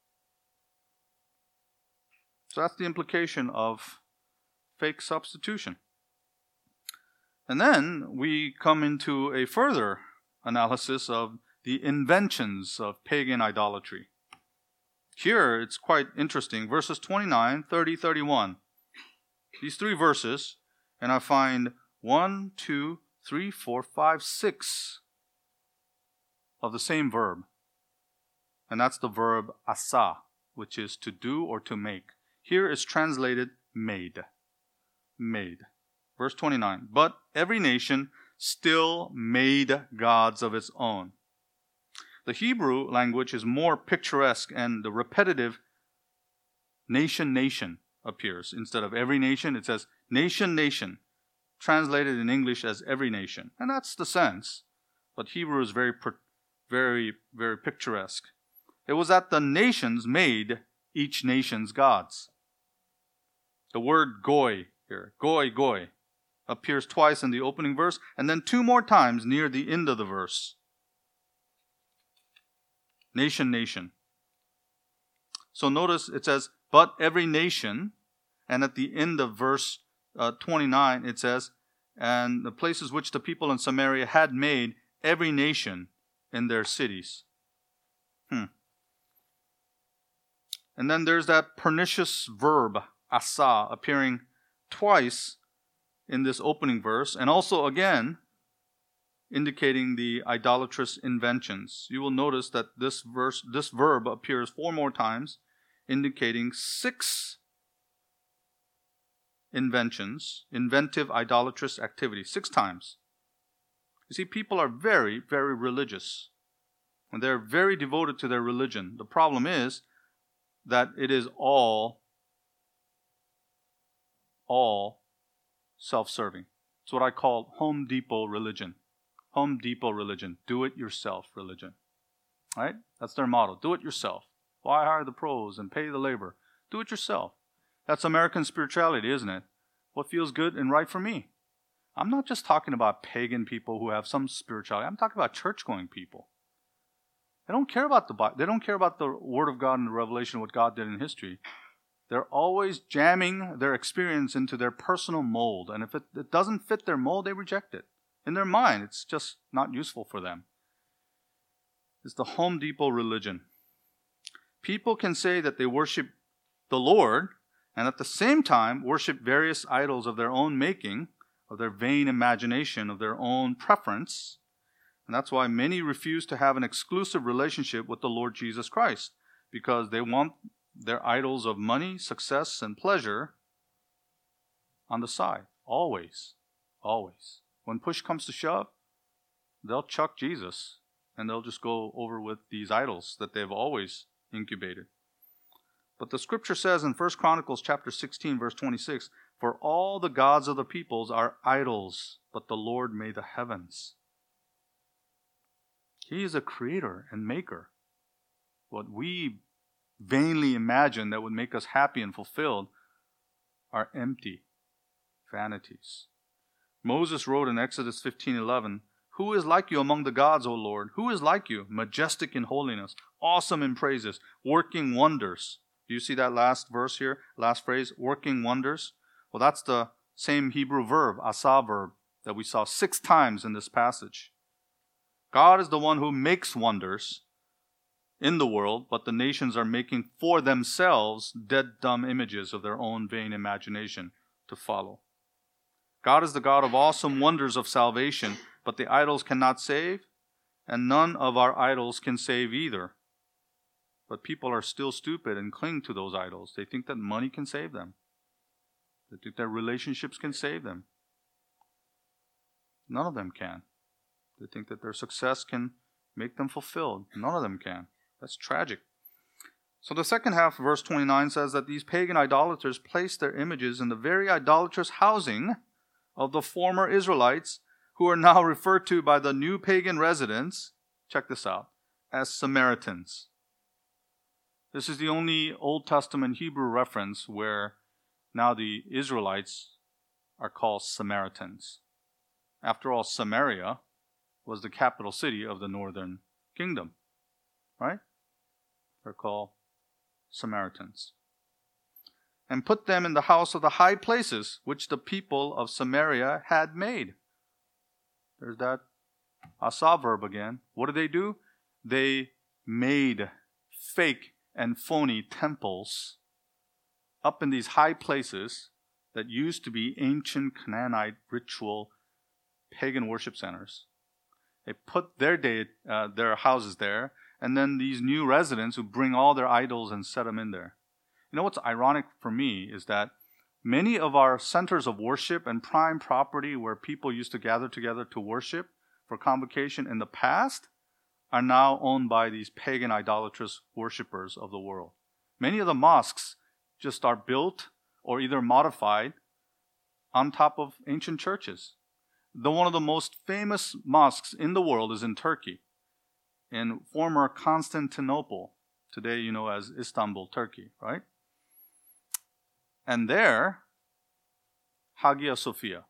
So that's the implication of fake substitution. And then we come into a further analysis of the inventions of pagan idolatry. Here it's quite interesting. Verses twenty-nine, thirty, thirty-one. These three verses, and I find one, two, three, four, five, six of the same verb. And that's the verb asa, which is to do or to make. Here is translated made. Made. Verse twenty-nine. But every nation still made gods of its own. The Hebrew language is more picturesque, and the repetitive nation, nation appears. Instead of every nation, it says nation, nation, translated in English as every nation. And that's the sense. But Hebrew is very, very, very picturesque. It was that the nations made each nation's gods. The word goy here, goy, goy, appears twice in the opening verse, and then two more times near the end of the verse. Nation, nation. So notice it says, but every nation, and at the end of verse uh, twenty-nine it says, and the places which the people in Samaria had made, every nation in their cities. Hmm. And then there's that pernicious verb, asa, appearing twice in this opening verse, and also again indicating the idolatrous inventions. You will notice that this verse, this verb appears four more times, indicating six inventions, inventive idolatrous activity, six times. You see, people are very, very religious, and they're very devoted to their religion. The problem is that it is all, all self-serving. It's what I call Home Depot religion. Home Depot religion, do-it-yourself religion. Right? That's their motto, do it yourself. Why hire the pros and pay the labor? Do it yourself. That's American spirituality, isn't it? What feels good and right for me. I'm not just talking about pagan people who have some spirituality. I'm talking about church-going people. They don't care about the Bible. They don't care about the Word of God and the revelation of what God did in history. They're always jamming their experience into their personal mold. And if it, it doesn't fit their mold, they reject it. In their mind, it's just not useful for them. It's the Home Depot religion. People can say that they worship the Lord and at the same time worship various idols of their own making, of their vain imagination, of their own preference. And that's why many refuse to have an exclusive relationship with the Lord Jesus Christ, because they want their idols of money, success, and pleasure on the side. Always. Always. When push comes to shove, they'll chuck Jesus and they'll just go over with these idols that they've always incubated. But the scripture says in First Chronicles chapter sixteen, verse twenty-six, "For all the gods of the peoples are idols, but the Lord made the heavens." He is a creator and maker. What we vainly imagine that would make us happy and fulfilled are empty vanities. Moses wrote in Exodus fifteen eleven, "Who is like you among the gods, O Lord? Who is like you, majestic in holiness, awesome in praises, working wonders?" Do you see that last verse here, last phrase, working wonders? Well, that's the same Hebrew verb, asa verb, that we saw six times in this passage. God is the one who makes wonders in the world, but the nations are making for themselves dead, dumb images of their own vain imagination to follow. God is the God of awesome wonders of salvation, but the idols cannot save, and none of our idols can save either. But people are still stupid and cling to those idols. They think that money can save them. They think that relationships can save them. None of them can. They think that their success can make them fulfilled. None of them can. That's tragic. So the second half of verse twenty-nine says that these pagan idolaters placed their images in the very idolatrous housing of the former Israelites, who are now referred to by the new pagan residents, check this out, as Samaritans. This is the only Old Testament Hebrew reference where now the Israelites are called Samaritans. After all, Samaria was the capital city of the northern kingdom, right? They're called Samaritans. And put them in the house of the high places which the people of Samaria had made. There's that asa verb again. What did they do? They made fake and phony temples up in these high places that used to be ancient Canaanite ritual pagan worship centers. They put their day, uh, their houses there, and then these new residents who bring all their idols and set them in there. You know what's ironic for me is that many of our centers of worship and prime property where people used to gather together to worship for convocation in the past are now owned by these pagan idolatrous worshipers of the world. Many of the mosques just are built or either modified on top of ancient churches. The one of the most famous mosques in the world is in Turkey, in former Constantinople, today you know as Istanbul, Turkey, right? And there, Hagia Sophia,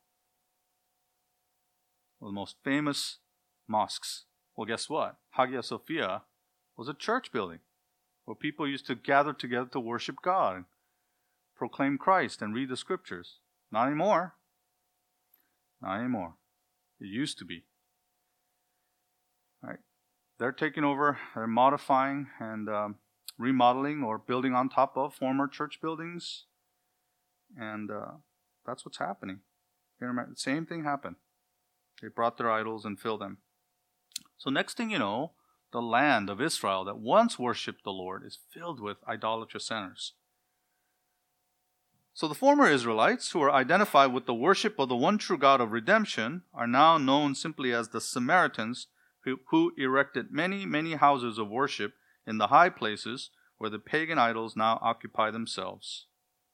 one of the most famous mosques. Well, guess what? Hagia Sophia was a church building where people used to gather together to worship God and proclaim Christ and read the scriptures. Not anymore. Not anymore. It used to be. Right? They're taking over, they're modifying and um, remodeling or building on top of former church buildings. And uh, that's what's happening. The same thing happened. They brought their idols and filled them. So next thing you know, the land of Israel that once worshipped the Lord is filled with idolatrous centers. So the former Israelites, who are identified with the worship of the one true God of redemption, are now known simply as the Samaritans, who, who erected many, many houses of worship in the high places where the pagan idols now occupy themselves.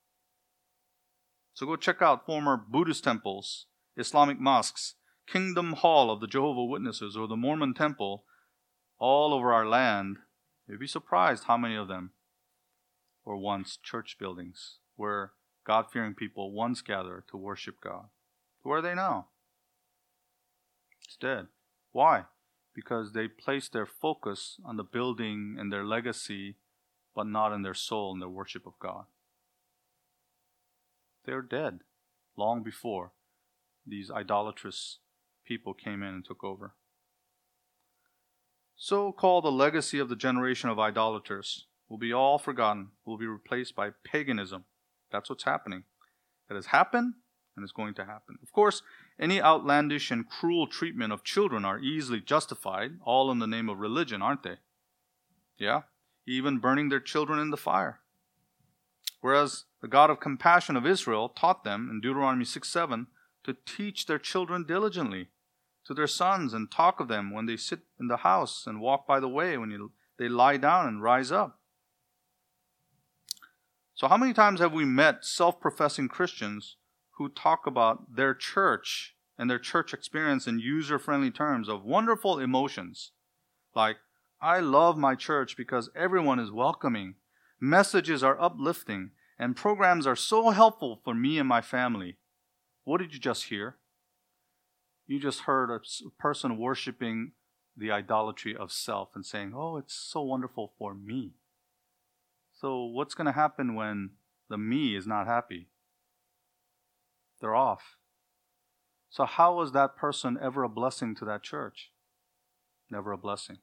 So go check out former Buddhist temples, Islamic mosques, Kingdom Hall of the Jehovah's Witnesses, or the Mormon Temple, all over our land. You'd be surprised how many of them or once church buildings where God-fearing people once gathered to worship God. Where are they now? It's dead. Why? Because they placed their focus on the building and their legacy, but not in their soul and their worship of God. They're dead long before these idolatrous people came in and took over. So-called the legacy of the generation of idolaters will be all forgotten, will be replaced by paganism. That's what's happening. It has happened and is going to happen. Of course, any outlandish and cruel treatment of children are easily justified, all in the name of religion, aren't they? Yeah, even burning their children in the fire. Whereas the God of compassion of Israel taught them in Deuteronomy six seven to teach their children diligently to their sons and talk of them when they sit in the house and walk by the way, when you, they lie down and rise up. So how many times have we met self-professing Christians who talk about their church and their church experience in user-friendly terms of wonderful emotions? Like, I love my church because everyone is welcoming, messages are uplifting, and programs are so helpful for me and my family. What did you just hear? You just heard a person worshiping the idolatry of self and saying, oh, it's so wonderful for me. So what's going to happen when the me is not happy? They're off. So how was that person ever a blessing to that church? Never a blessing.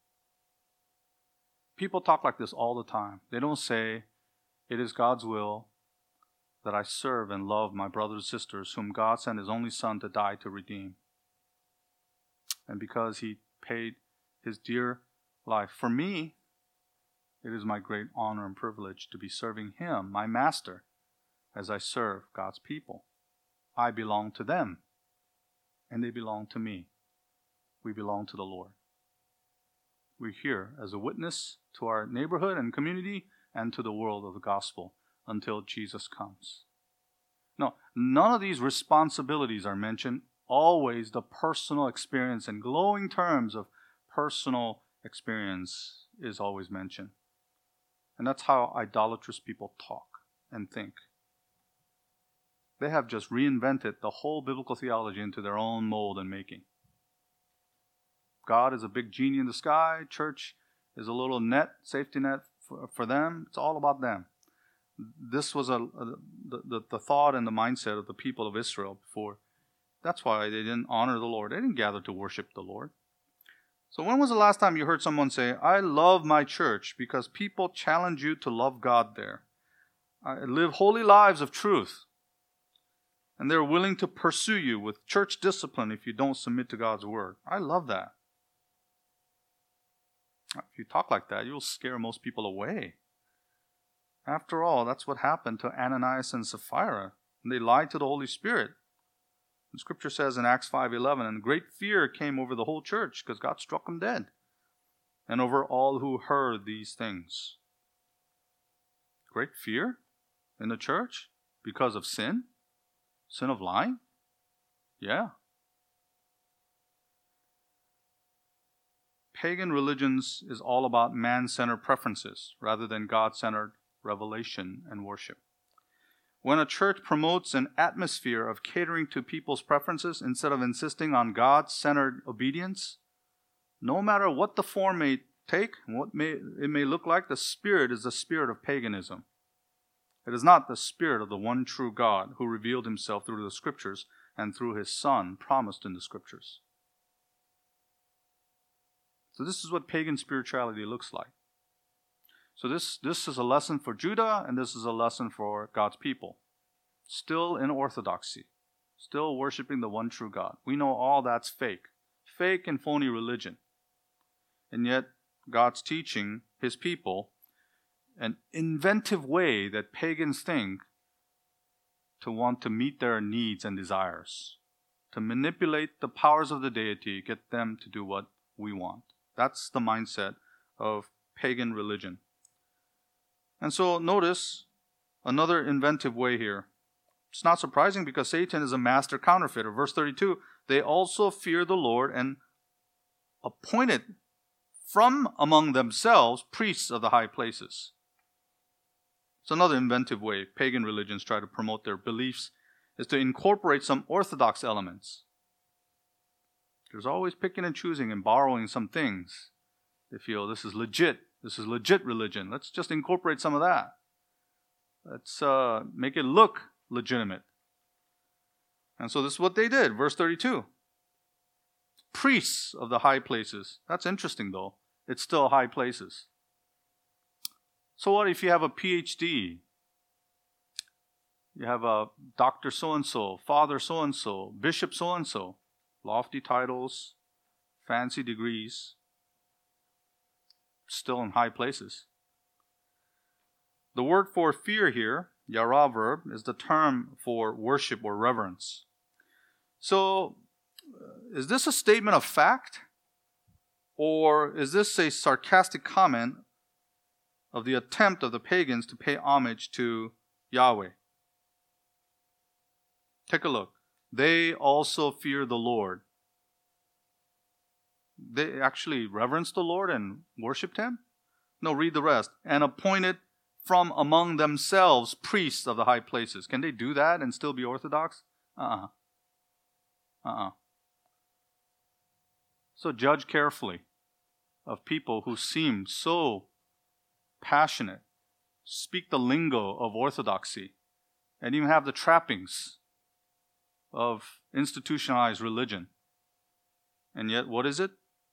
People talk like this all the time. They don't say, it is God's will that I serve and love my brothers and sisters whom God sent His only Son to die to redeem. And because He paid His dear life for me, it is my great honor and privilege to be serving Him, my Master, as I serve God's people. I belong to them, and they belong to me. We belong to the Lord. We're here as a witness to our neighborhood and community and to the world of the gospel until Jesus comes. No, none of these responsibilities are mentioned. Always the personal experience and glowing terms of personal experience is always mentioned. And that's how idolatrous people talk and think. They have just reinvented the whole biblical theology into their own mold and making. God is a big genie in the sky. Church is a little net, safety net for, for them. It's all about them. This was a, a the, the, the thought and the mindset of the people of Israel before. That's why they didn't honor the Lord. They didn't gather to worship the Lord. So when was the last time you heard someone say, I love my church because people challenge you to love God there. I live holy lives of truth. And they're willing to pursue you with church discipline if you don't submit to God's word. I love that. If you talk like that, you'll scare most people away. After all, that's what happened to Ananias and Sapphira. And they lied to the Holy Spirit. The scripture says in Acts five eleven, and great fear came over the whole church because God struck them dead. And over all who heard these things. Great fear in the church because of sin? Sin of lying? Yeah. Pagan religions is all about man-centered preferences rather than God-centered revelation and worship. When a church promotes an atmosphere of catering to people's preferences instead of insisting on God-centered obedience, no matter what the form may take, what may, it may look like, the spirit is the spirit of paganism. It is not the spirit of the one true God who revealed Himself through the Scriptures and through His Son promised in the Scriptures. So this is what pagan spirituality looks like. So this, this is a lesson for Judah, and this is a lesson for God's people. Still in orthodoxy. Still worshiping the one true God. We know all that's fake. Fake and phony religion. And yet, God's teaching His people an inventive way that pagans think to want to meet their needs and desires. To manipulate the powers of the deity, get them to do what we want. That's the mindset of pagan religion. And so notice another inventive way here. It's not surprising because Satan is a master counterfeiter. Verse thirty-two, they also fear the Lord and appointed from among themselves priests of the high places. It's another inventive way pagan religions try to promote their beliefs, is to incorporate some orthodox elements. There's always picking and choosing and borrowing some things. They feel this is legit. This is legit religion. Let's just incorporate some of that. Let's uh, make it look legitimate. And so this is what they did. Verse thirty-two. Priests of the high places. That's interesting though. It's still high places. So what if you have a P H D? You have a doctor so-and-so, father so-and-so, bishop so-and-so. Lofty titles, fancy degrees. Still in high places. The word for fear here, yara verb, is the term for worship or reverence. So, uh, is this a statement of fact? Or is this a sarcastic comment of the attempt of the pagans to pay homage to Yahweh? Take a look. They also fear the Lord. They actually reverenced the Lord and worshipped Him? No, read the rest. And appointed from among themselves priests of the high places. Can they do that and still be orthodox? Uh-uh. Uh-uh. So judge carefully of people who seem so passionate, speak the lingo of orthodoxy, and even have the trappings of institutionalized religion. And yet, what is it?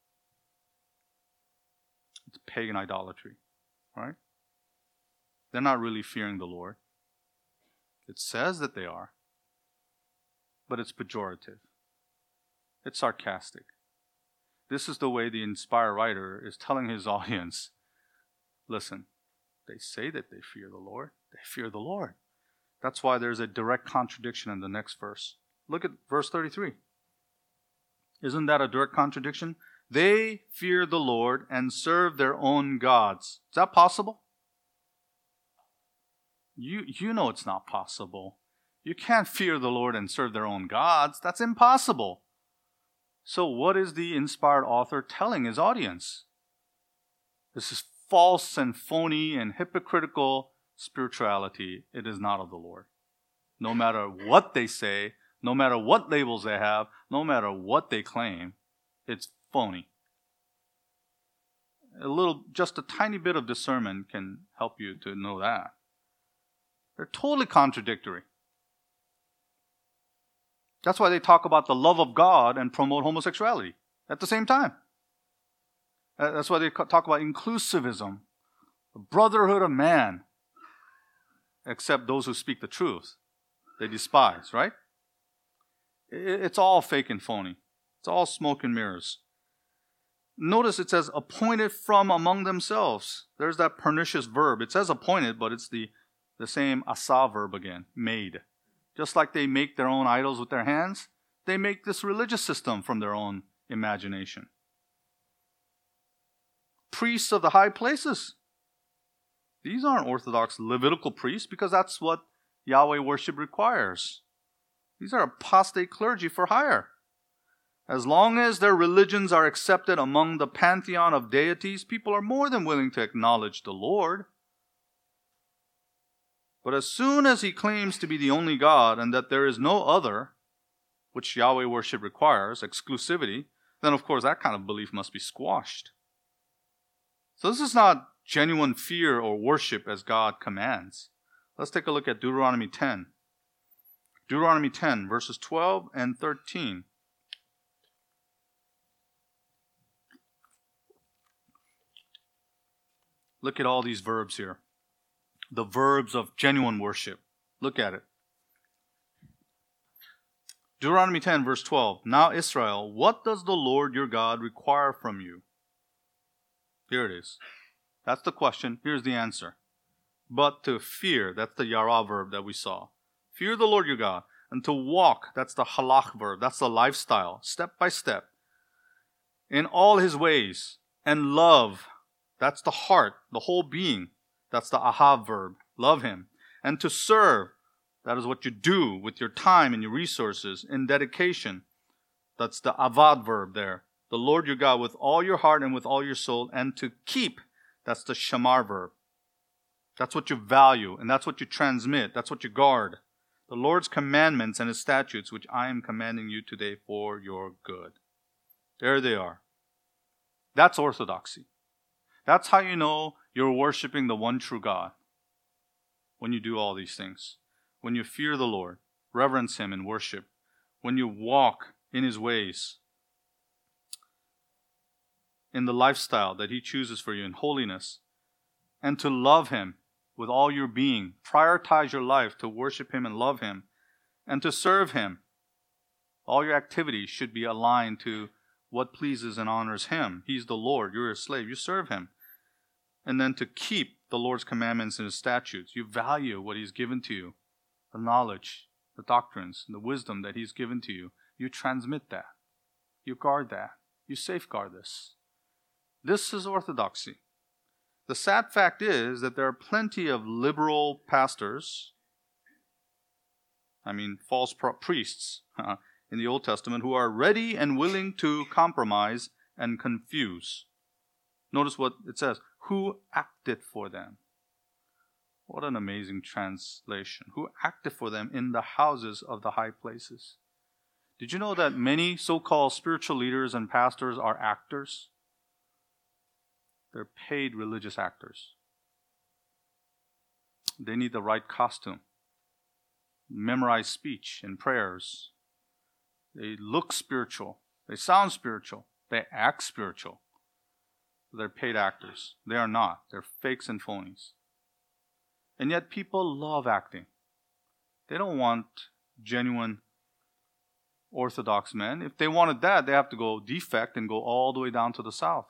It's pagan idolatry, right? They're not really fearing the Lord. It says that they are, but it's pejorative. It's sarcastic. This is the way the inspired writer is telling his audience, listen, they say that they fear the Lord. They fear the Lord. That's why there's a direct contradiction in the next verse. Look at verse thirty-three. Isn't that a direct contradiction? They fear the Lord and serve their own gods. Is that possible? You, you know it's not possible. You can't fear the Lord and serve their own gods. That's impossible. So what is the inspired author telling his audience? This is false and phony and hypocritical spirituality. It is not of the Lord. No matter what they say, no matter what labels they have, no matter what they claim, it's phony. A little, just a tiny bit of discernment can help you to know that. They're totally contradictory. That's why they talk about the love of God and promote homosexuality at the same time. That's why they talk about inclusivism, the brotherhood of man, except those who speak the truth. They despise, right? It's all fake and phony. It's all smoke and mirrors. Notice it says appointed from among themselves. There's that pernicious verb. It says appointed, but it's the, the same asa verb again, made. Just like they make their own idols with their hands, they make this religious system from their own imagination. Priests of the high places. These aren't Orthodox Levitical priests because that's what Yahweh worship requires. These are apostate clergy for hire. As long as their religions are accepted among the pantheon of deities, people are more than willing to acknowledge the Lord. But as soon as he claims to be the only God and that there is no other, which Yahweh worship requires, exclusivity, then of course that kind of belief must be squashed. So this is not genuine fear or worship as God commands. Let's take a look at Deuteronomy ten. Deuteronomy ten, verses twelve and thirteen. Look at all these verbs here. The verbs of genuine worship. Look at it. Deuteronomy ten, verse twelve. Now Israel, what does the Lord your God require from you? Here it is. That's the question. Here's the answer. But to fear, that's the yara verb that we saw. Fear the Lord your God. And to walk, that's the halach verb. That's the lifestyle, step by step. In all his ways. And love, that's the heart, the whole being. That's the ahav verb. Love him. And to serve, that is what you do with your time and your resources in dedication. That's the avad verb there. The Lord your God with all your heart and with all your soul. And to keep, that's the shamar verb. That's what you value, and that's what you transmit. That's what you guard. The Lord's commandments and His statutes, which I am commanding you today for your good. There they are. That's orthodoxy. That's how you know you're worshiping the one true God. When you do all these things. When you fear the Lord, reverence Him in worship. When you walk in His ways. In the lifestyle that He chooses for you in holiness. And to love Him with all your being. Prioritize your life to worship Him and love Him. And to serve Him. All your activities should be aligned to what pleases and honors Him. He's the Lord. You're a slave. You serve Him. And then to keep the Lord's commandments and His statutes. You value what He's given to you. The knowledge, the doctrines, the wisdom that He's given to you. You transmit that. You guard that. You safeguard this. This is orthodoxy. The sad fact is that there are plenty of liberal pastors, I mean false pro- priests in the Old Testament, who are ready and willing to compromise and confuse. Notice what it says. Who acted for them? What an amazing translation. Who acted for them in the houses of the high places? Did you know that many so-called spiritual leaders and pastors are actors? They're paid religious actors. They need the right costume, memorize speech and prayers. They look spiritual. They sound spiritual. They act spiritual. They're paid actors. They are not. They're fakes and phonies. And yet people love acting. They don't want genuine Orthodox men. If they wanted that, they have to go defect and go all the way down to the south.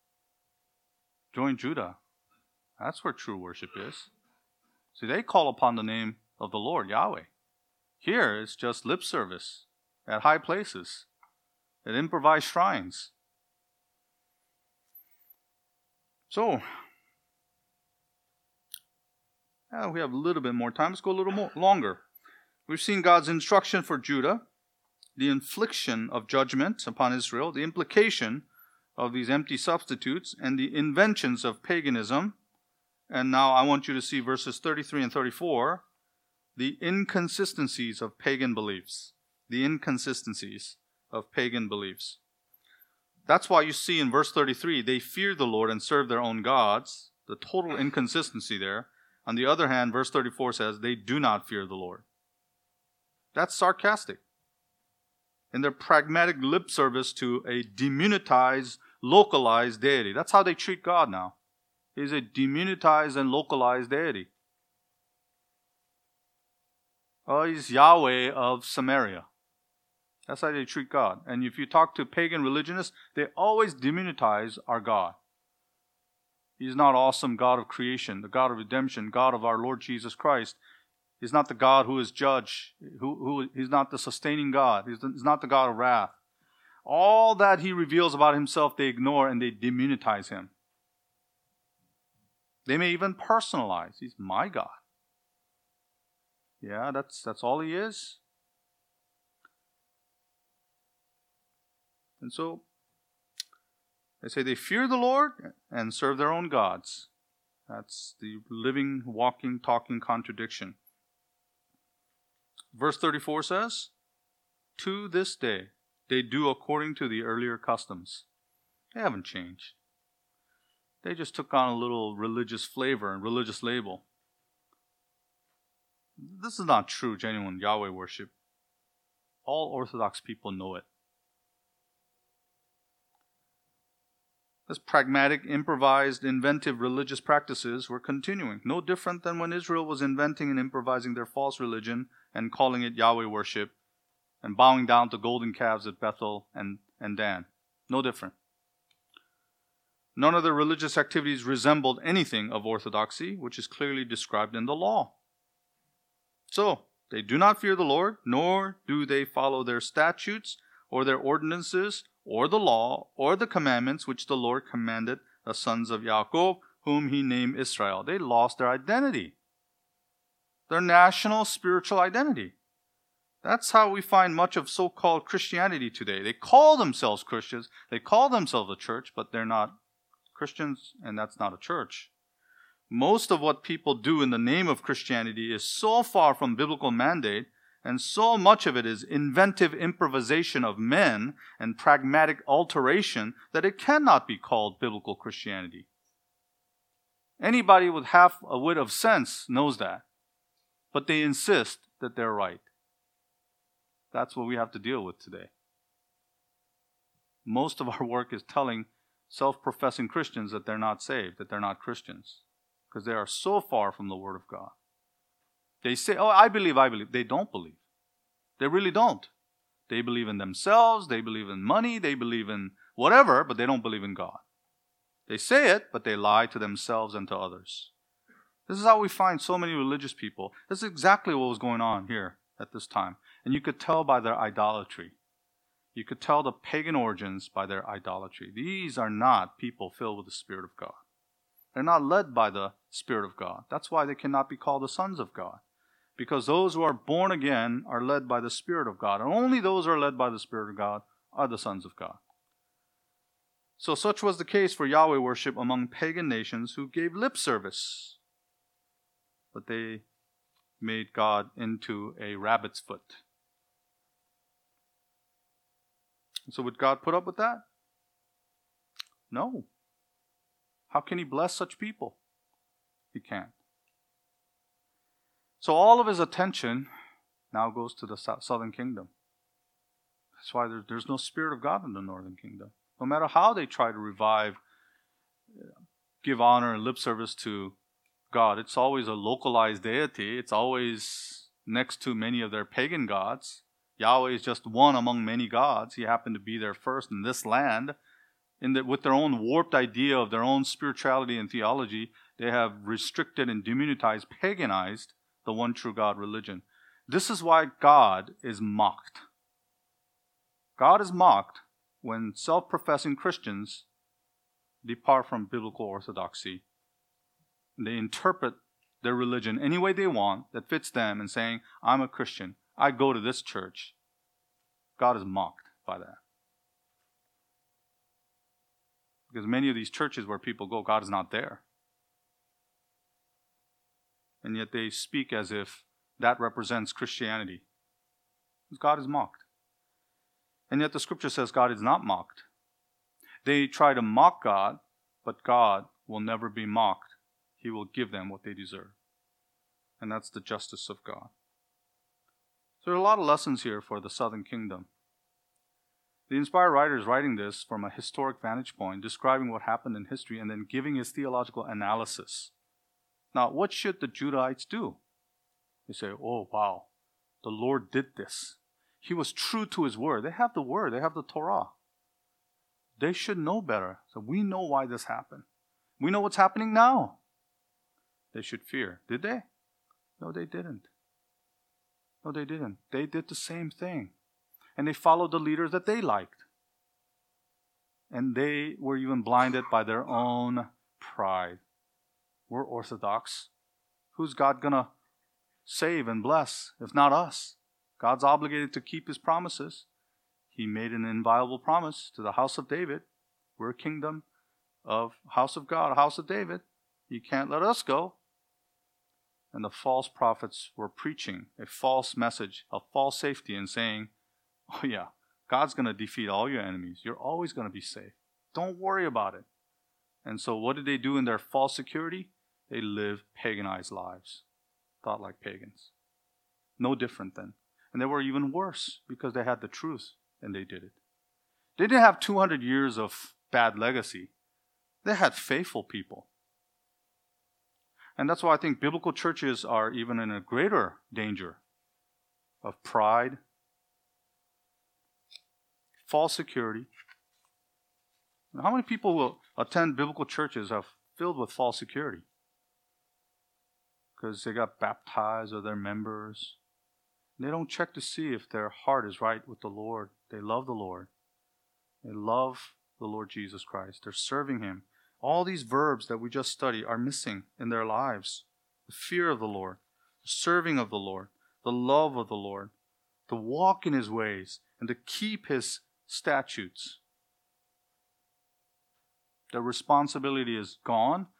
Join Judah. That's where true worship is. See, they call upon the name of the Lord, Yahweh. Here, it's just lip service at high places, at improvised shrines. So, uh, we have a little bit more time. Let's go a little more longer. We've seen God's instruction for Judah, the infliction of judgment upon Israel, the implication of these empty substitutes, and the inventions of paganism. And now I want you to see verses thirty-three and thirty-four, the inconsistencies of pagan beliefs. The inconsistencies of pagan beliefs. That's why you see in verse thirty-three, they fear the Lord and serve their own gods. The total inconsistency there. On the other hand, verse thirty-four says, they do not fear the Lord. That's sarcastic. In their pragmatic lip service to a demunitized, localized deity. That's how they treat God now. He's a demunitized and localized deity. Oh, he's Yahweh of Samaria. That's how they treat God. And if you talk to pagan religionists, they always demunitize our God. He's not awesome God of creation, the God of redemption, God of our Lord Jesus Christ. He's not the God who is judge. Who, who, he's not the sustaining God. He's, the, he's not the God of wrath. All that He reveals about Himself, they ignore and they demunitize Him. They may even personalize. He's my God. Yeah, that's that's all He is. And so, they say they fear the Lord and serve their own gods. That's the living, walking, talking contradiction. Verse thirty-four says, to this day, they do according to the earlier customs. They haven't changed. They just took on a little religious flavor and religious label. This is not true, genuine Yahweh worship. All Orthodox people know it. This pragmatic, improvised, inventive religious practices were continuing. No different than when Israel was inventing and improvising their false religion and calling it Yahweh worship and bowing down to golden calves at Bethel and, and Dan. No different. None of their religious activities resembled anything of orthodoxy, which is clearly described in the law. So, they do not fear the Lord, nor do they follow their statutes or their ordinances or the law or the commandments which the Lord commanded the sons of Yaakov, whom He named Israel. They lost their identity, their national spiritual identity. That's how we find much of so-called Christianity today. They call themselves Christians, they call themselves a church, but they're not Christians, and that's not a church. Most of what people do in the name of Christianity is so far from biblical mandate, and so much of it is inventive improvisation of men and pragmatic alteration that it cannot be called biblical Christianity. Anybody with half a whit of sense knows that. But they insist that they're right. That's what we have to deal with today. Most of our work is telling self-professing Christians that they're not saved, that they're not Christians, because they are so far from the Word of God. They say, oh, I believe, I believe. They don't believe. They really don't. They believe in themselves, they believe in money, they believe in whatever, but they don't believe in God. They say it, but they lie to themselves and to others. This is how we find so many religious people. This is exactly what was going on here at this time. And you could tell by their idolatry. You could tell the pagan origins by their idolatry. These are not people filled with the Spirit of God. They're not led by the Spirit of God. That's why they cannot be called the sons of God. Because those who are born again are led by the Spirit of God. And only those who are led by the Spirit of God are the sons of God. So such was the case for Yahweh worship among pagan nations who gave lip service. But they made God into a rabbit's foot. So would God put up with that? No. How can He bless such people? He can't. So all of His attention now goes to the southern kingdom. That's why there, there's no Spirit of God in the northern kingdom. No matter how they try to revive, give honor and lip service to God, it's always a localized deity. It's always next to many of their pagan gods. Yahweh is just one among many gods. He happened to be there first in this land. In the, with their own warped idea of their own spirituality and theology, they have restricted and demonetized, paganized the one true God religion. This is why God is mocked. God is mocked when self-professing Christians depart from biblical orthodoxy. They interpret their religion any way they want that fits them and saying, I'm a Christian. I go to this church. God is mocked by that. Because many of these churches where people go, God is not there. And yet they speak as if that represents Christianity. Because God is mocked. And yet the scripture says God is not mocked. They try to mock God, but God will never be mocked. He will give them what they deserve. And that's the justice of God. So there are a lot of lessons here for the southern kingdom. The inspired writer is writing this from a historic vantage point, describing what happened in history and then giving his theological analysis. Now, what should the Judahites do? They say, oh, wow, the Lord did this. He was true to His word. They have the word. They have the Torah. They should know better. So we know why this happened. We know what's happening now. They should fear. Did they? No, they didn't. No, they didn't. They did the same thing. And they followed the leaders that they liked. And they were even blinded by their own pride. We're Orthodox. Who's God going to save and bless if not us? God's obligated to keep His promises. He made an inviolable promise to the house of David. We're a kingdom of house of God, a house of David. He can't let us go. And the false prophets were preaching a false message of false safety and saying, oh yeah, God's going to defeat all your enemies. You're always going to be safe. Don't worry about it. And so what did they do in their false security? They lived paganized lives, thought like pagans. No different then. And they were even worse because they had the truth and they did it. They didn't have two hundred years of bad legacy. They had faithful people. And that's why I think biblical churches are even in a greater danger of pride, false security. How many people will attend biblical churches are filled with false security? Because they got baptized or they're members. They don't check to see if their heart is right with the Lord. They love the Lord. They love the Lord Jesus Christ. They're serving Him. All these verbs that we just studied are missing in their lives. The fear of the Lord, the serving of the Lord, the love of the Lord, to walk in His ways, and to keep His statutes. The responsibility is gone,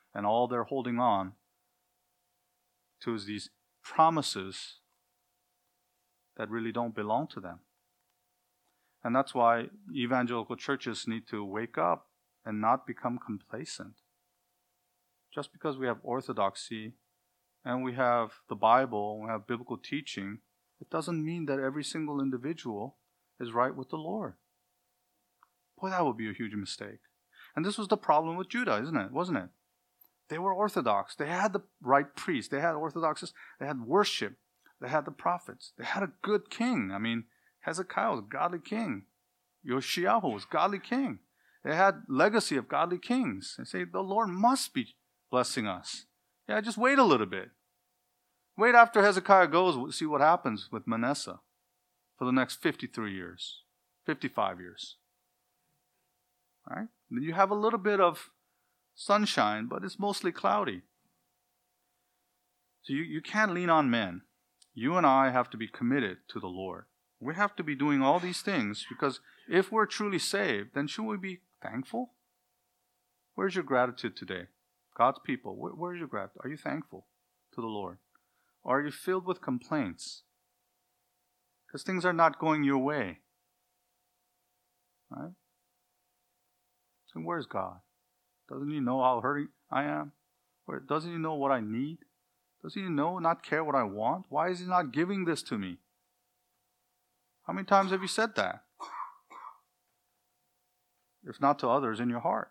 And all they're holding on to is these promises that really don't belong to them. And that's why evangelical churches need to wake up and not become complacent. Just because we have orthodoxy and we have the Bible, and we have biblical teaching, it doesn't mean that every single individual is right with the Lord. Boy, that would be a huge mistake. And this was the problem with Judah, isn't it? Wasn't it? They were Orthodox. They had the right priests. They had Orthodoxies. They had worship. They had the prophets. They had a good king. I mean, Hezekiah was a godly king. Yoshiyahu was a godly king. They had legacy of godly kings. They say, the Lord must be blessing us. Yeah, just wait a little bit. Wait after Hezekiah goes, we'll see what happens with Manasseh for the next fifty-three years, fifty-five years. All right? Then you have a little bit of sunshine, but it's mostly cloudy. So you, you can't lean on men. You and I have to be committed to the Lord. We have to be doing all these things because if we're truly saved, then shouldn't we be thankful? Where's your gratitude today? God's people, where, where's your gratitude? Are you thankful to the Lord? Or are you filled with complaints? Because things are not going your way. Right? So where's God? Doesn't He know how hurting I am? Or doesn't He know what I need? Doesn't He know, not care what I want? Why is He not giving this to me? How many times have you said that? If not to others, in your heart.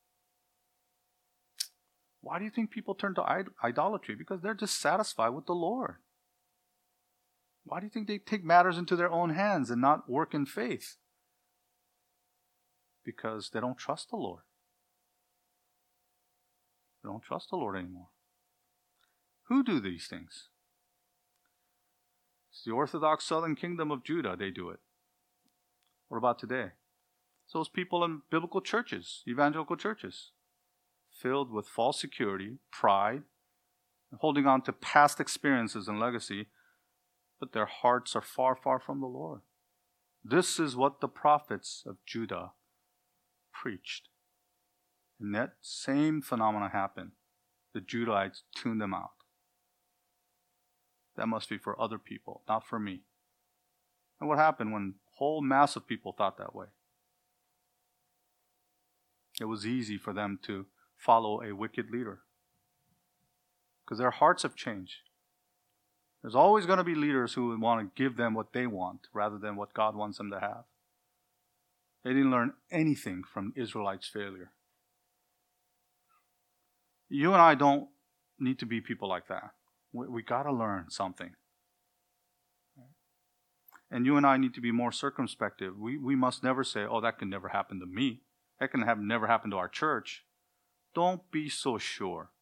Why do you think people turn to id- idolatry? Because they're dissatisfied with the Lord. Why do you think they take matters into their own hands and not work in faith? Because they don't trust the Lord. They don't trust the Lord anymore. Who do these things? It's the Orthodox Southern Kingdom of Judah, they do it. What about today? It's those people in biblical churches, evangelical churches, filled with false security, pride, holding on to past experiences and legacy, but their hearts are far, far from the Lord. This is what the prophets of Judah preached. And that same phenomena happened. The Judahites tuned them out. That must be for other people, not for me. And what happened when a whole mass of people thought that way? It was easy for them to follow a wicked leader because their hearts have changed. There's always going to be leaders who want to give them what they want rather than what God wants them to have. They didn't learn anything from Israelites' failure. You and I don't need to be people like that. We, we got to learn something. And you and I need to be more circumspect. We, we must never say, oh, that can never happen to me. That can have never happen to our church. Don't be so sure.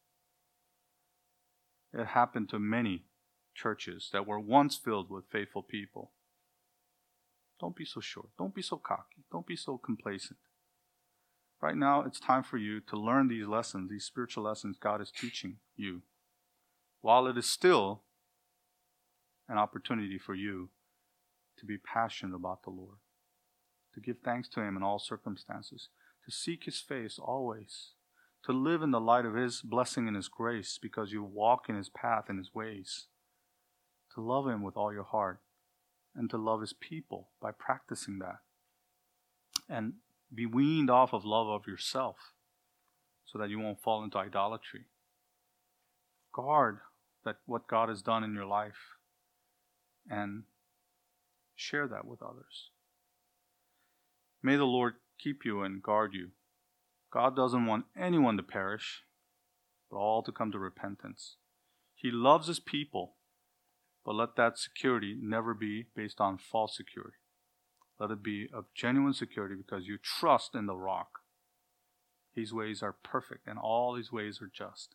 It happened to many churches that were once filled with faithful people. Don't be so sure. Don't be so cocky. Don't be so complacent. Right now, it's time for you to learn these lessons, these spiritual lessons God is teaching you, while it is still an opportunity for you to be passionate about the Lord, to give thanks to Him in all circumstances, to seek His face always, to live in the light of His blessing and His grace because you walk in His path and His ways, to love Him with all your heart, and to love His people by practicing that, and be weaned off of love of yourself so that you won't fall into idolatry. Guard that what God has done in your life and share that with others. May the Lord keep you and guard you. God doesn't want anyone to perish, but all to come to repentance. He loves His people, but let that security never be based on false security. Let it be of genuine security because you trust in the rock. His ways are perfect and all His ways are just.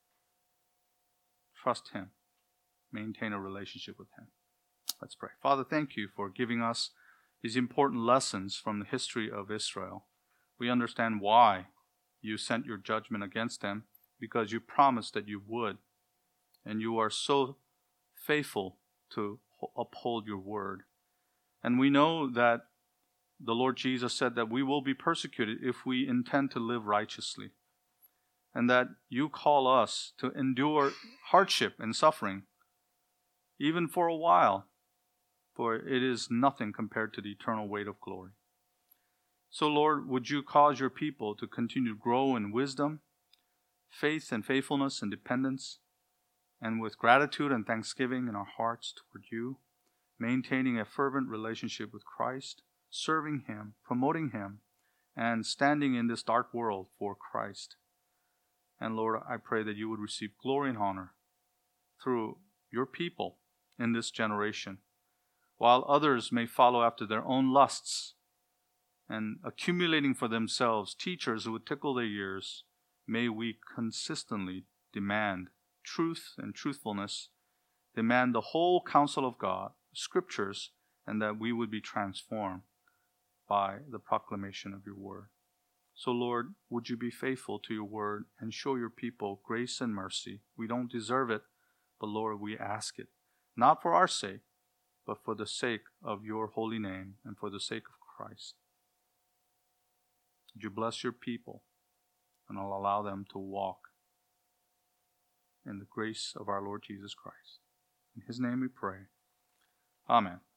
Trust Him. Maintain a relationship with Him. Let's pray. Father, thank You for giving us these important lessons from the history of Israel. We understand why You sent Your judgment against them, because You promised that You would. And You are so faithful to uphold Your word. And we know that the Lord Jesus said that we will be persecuted if we intend to live righteously. and that you call us to endure hardship and suffering, even for a while, for it is nothing compared to the eternal weight of glory. So, Lord, would you cause your people to continue to grow in wisdom, faith and faithfulness and dependence, and with gratitude and thanksgiving in our hearts toward you, maintaining a fervent relationship with Christ, serving Him, promoting Him, and standing in this dark world for Christ. And Lord, I pray that you would receive glory and honor through your people in this generation, while others may follow after their own lusts and accumulating for themselves teachers who would tickle their ears. May we consistently demand truth and truthfulness, demand the whole counsel of God, scriptures, and that we would be transformed by the proclamation of your word. So, Lord, would you be faithful to your word and show your people grace and mercy? We don't deserve it, but Lord, we ask it, not for our sake, but for the sake of your holy name and for the sake of Christ. Would you bless your people and I'll allow them to walk in the grace of our Lord Jesus Christ. In his name we pray. Amen.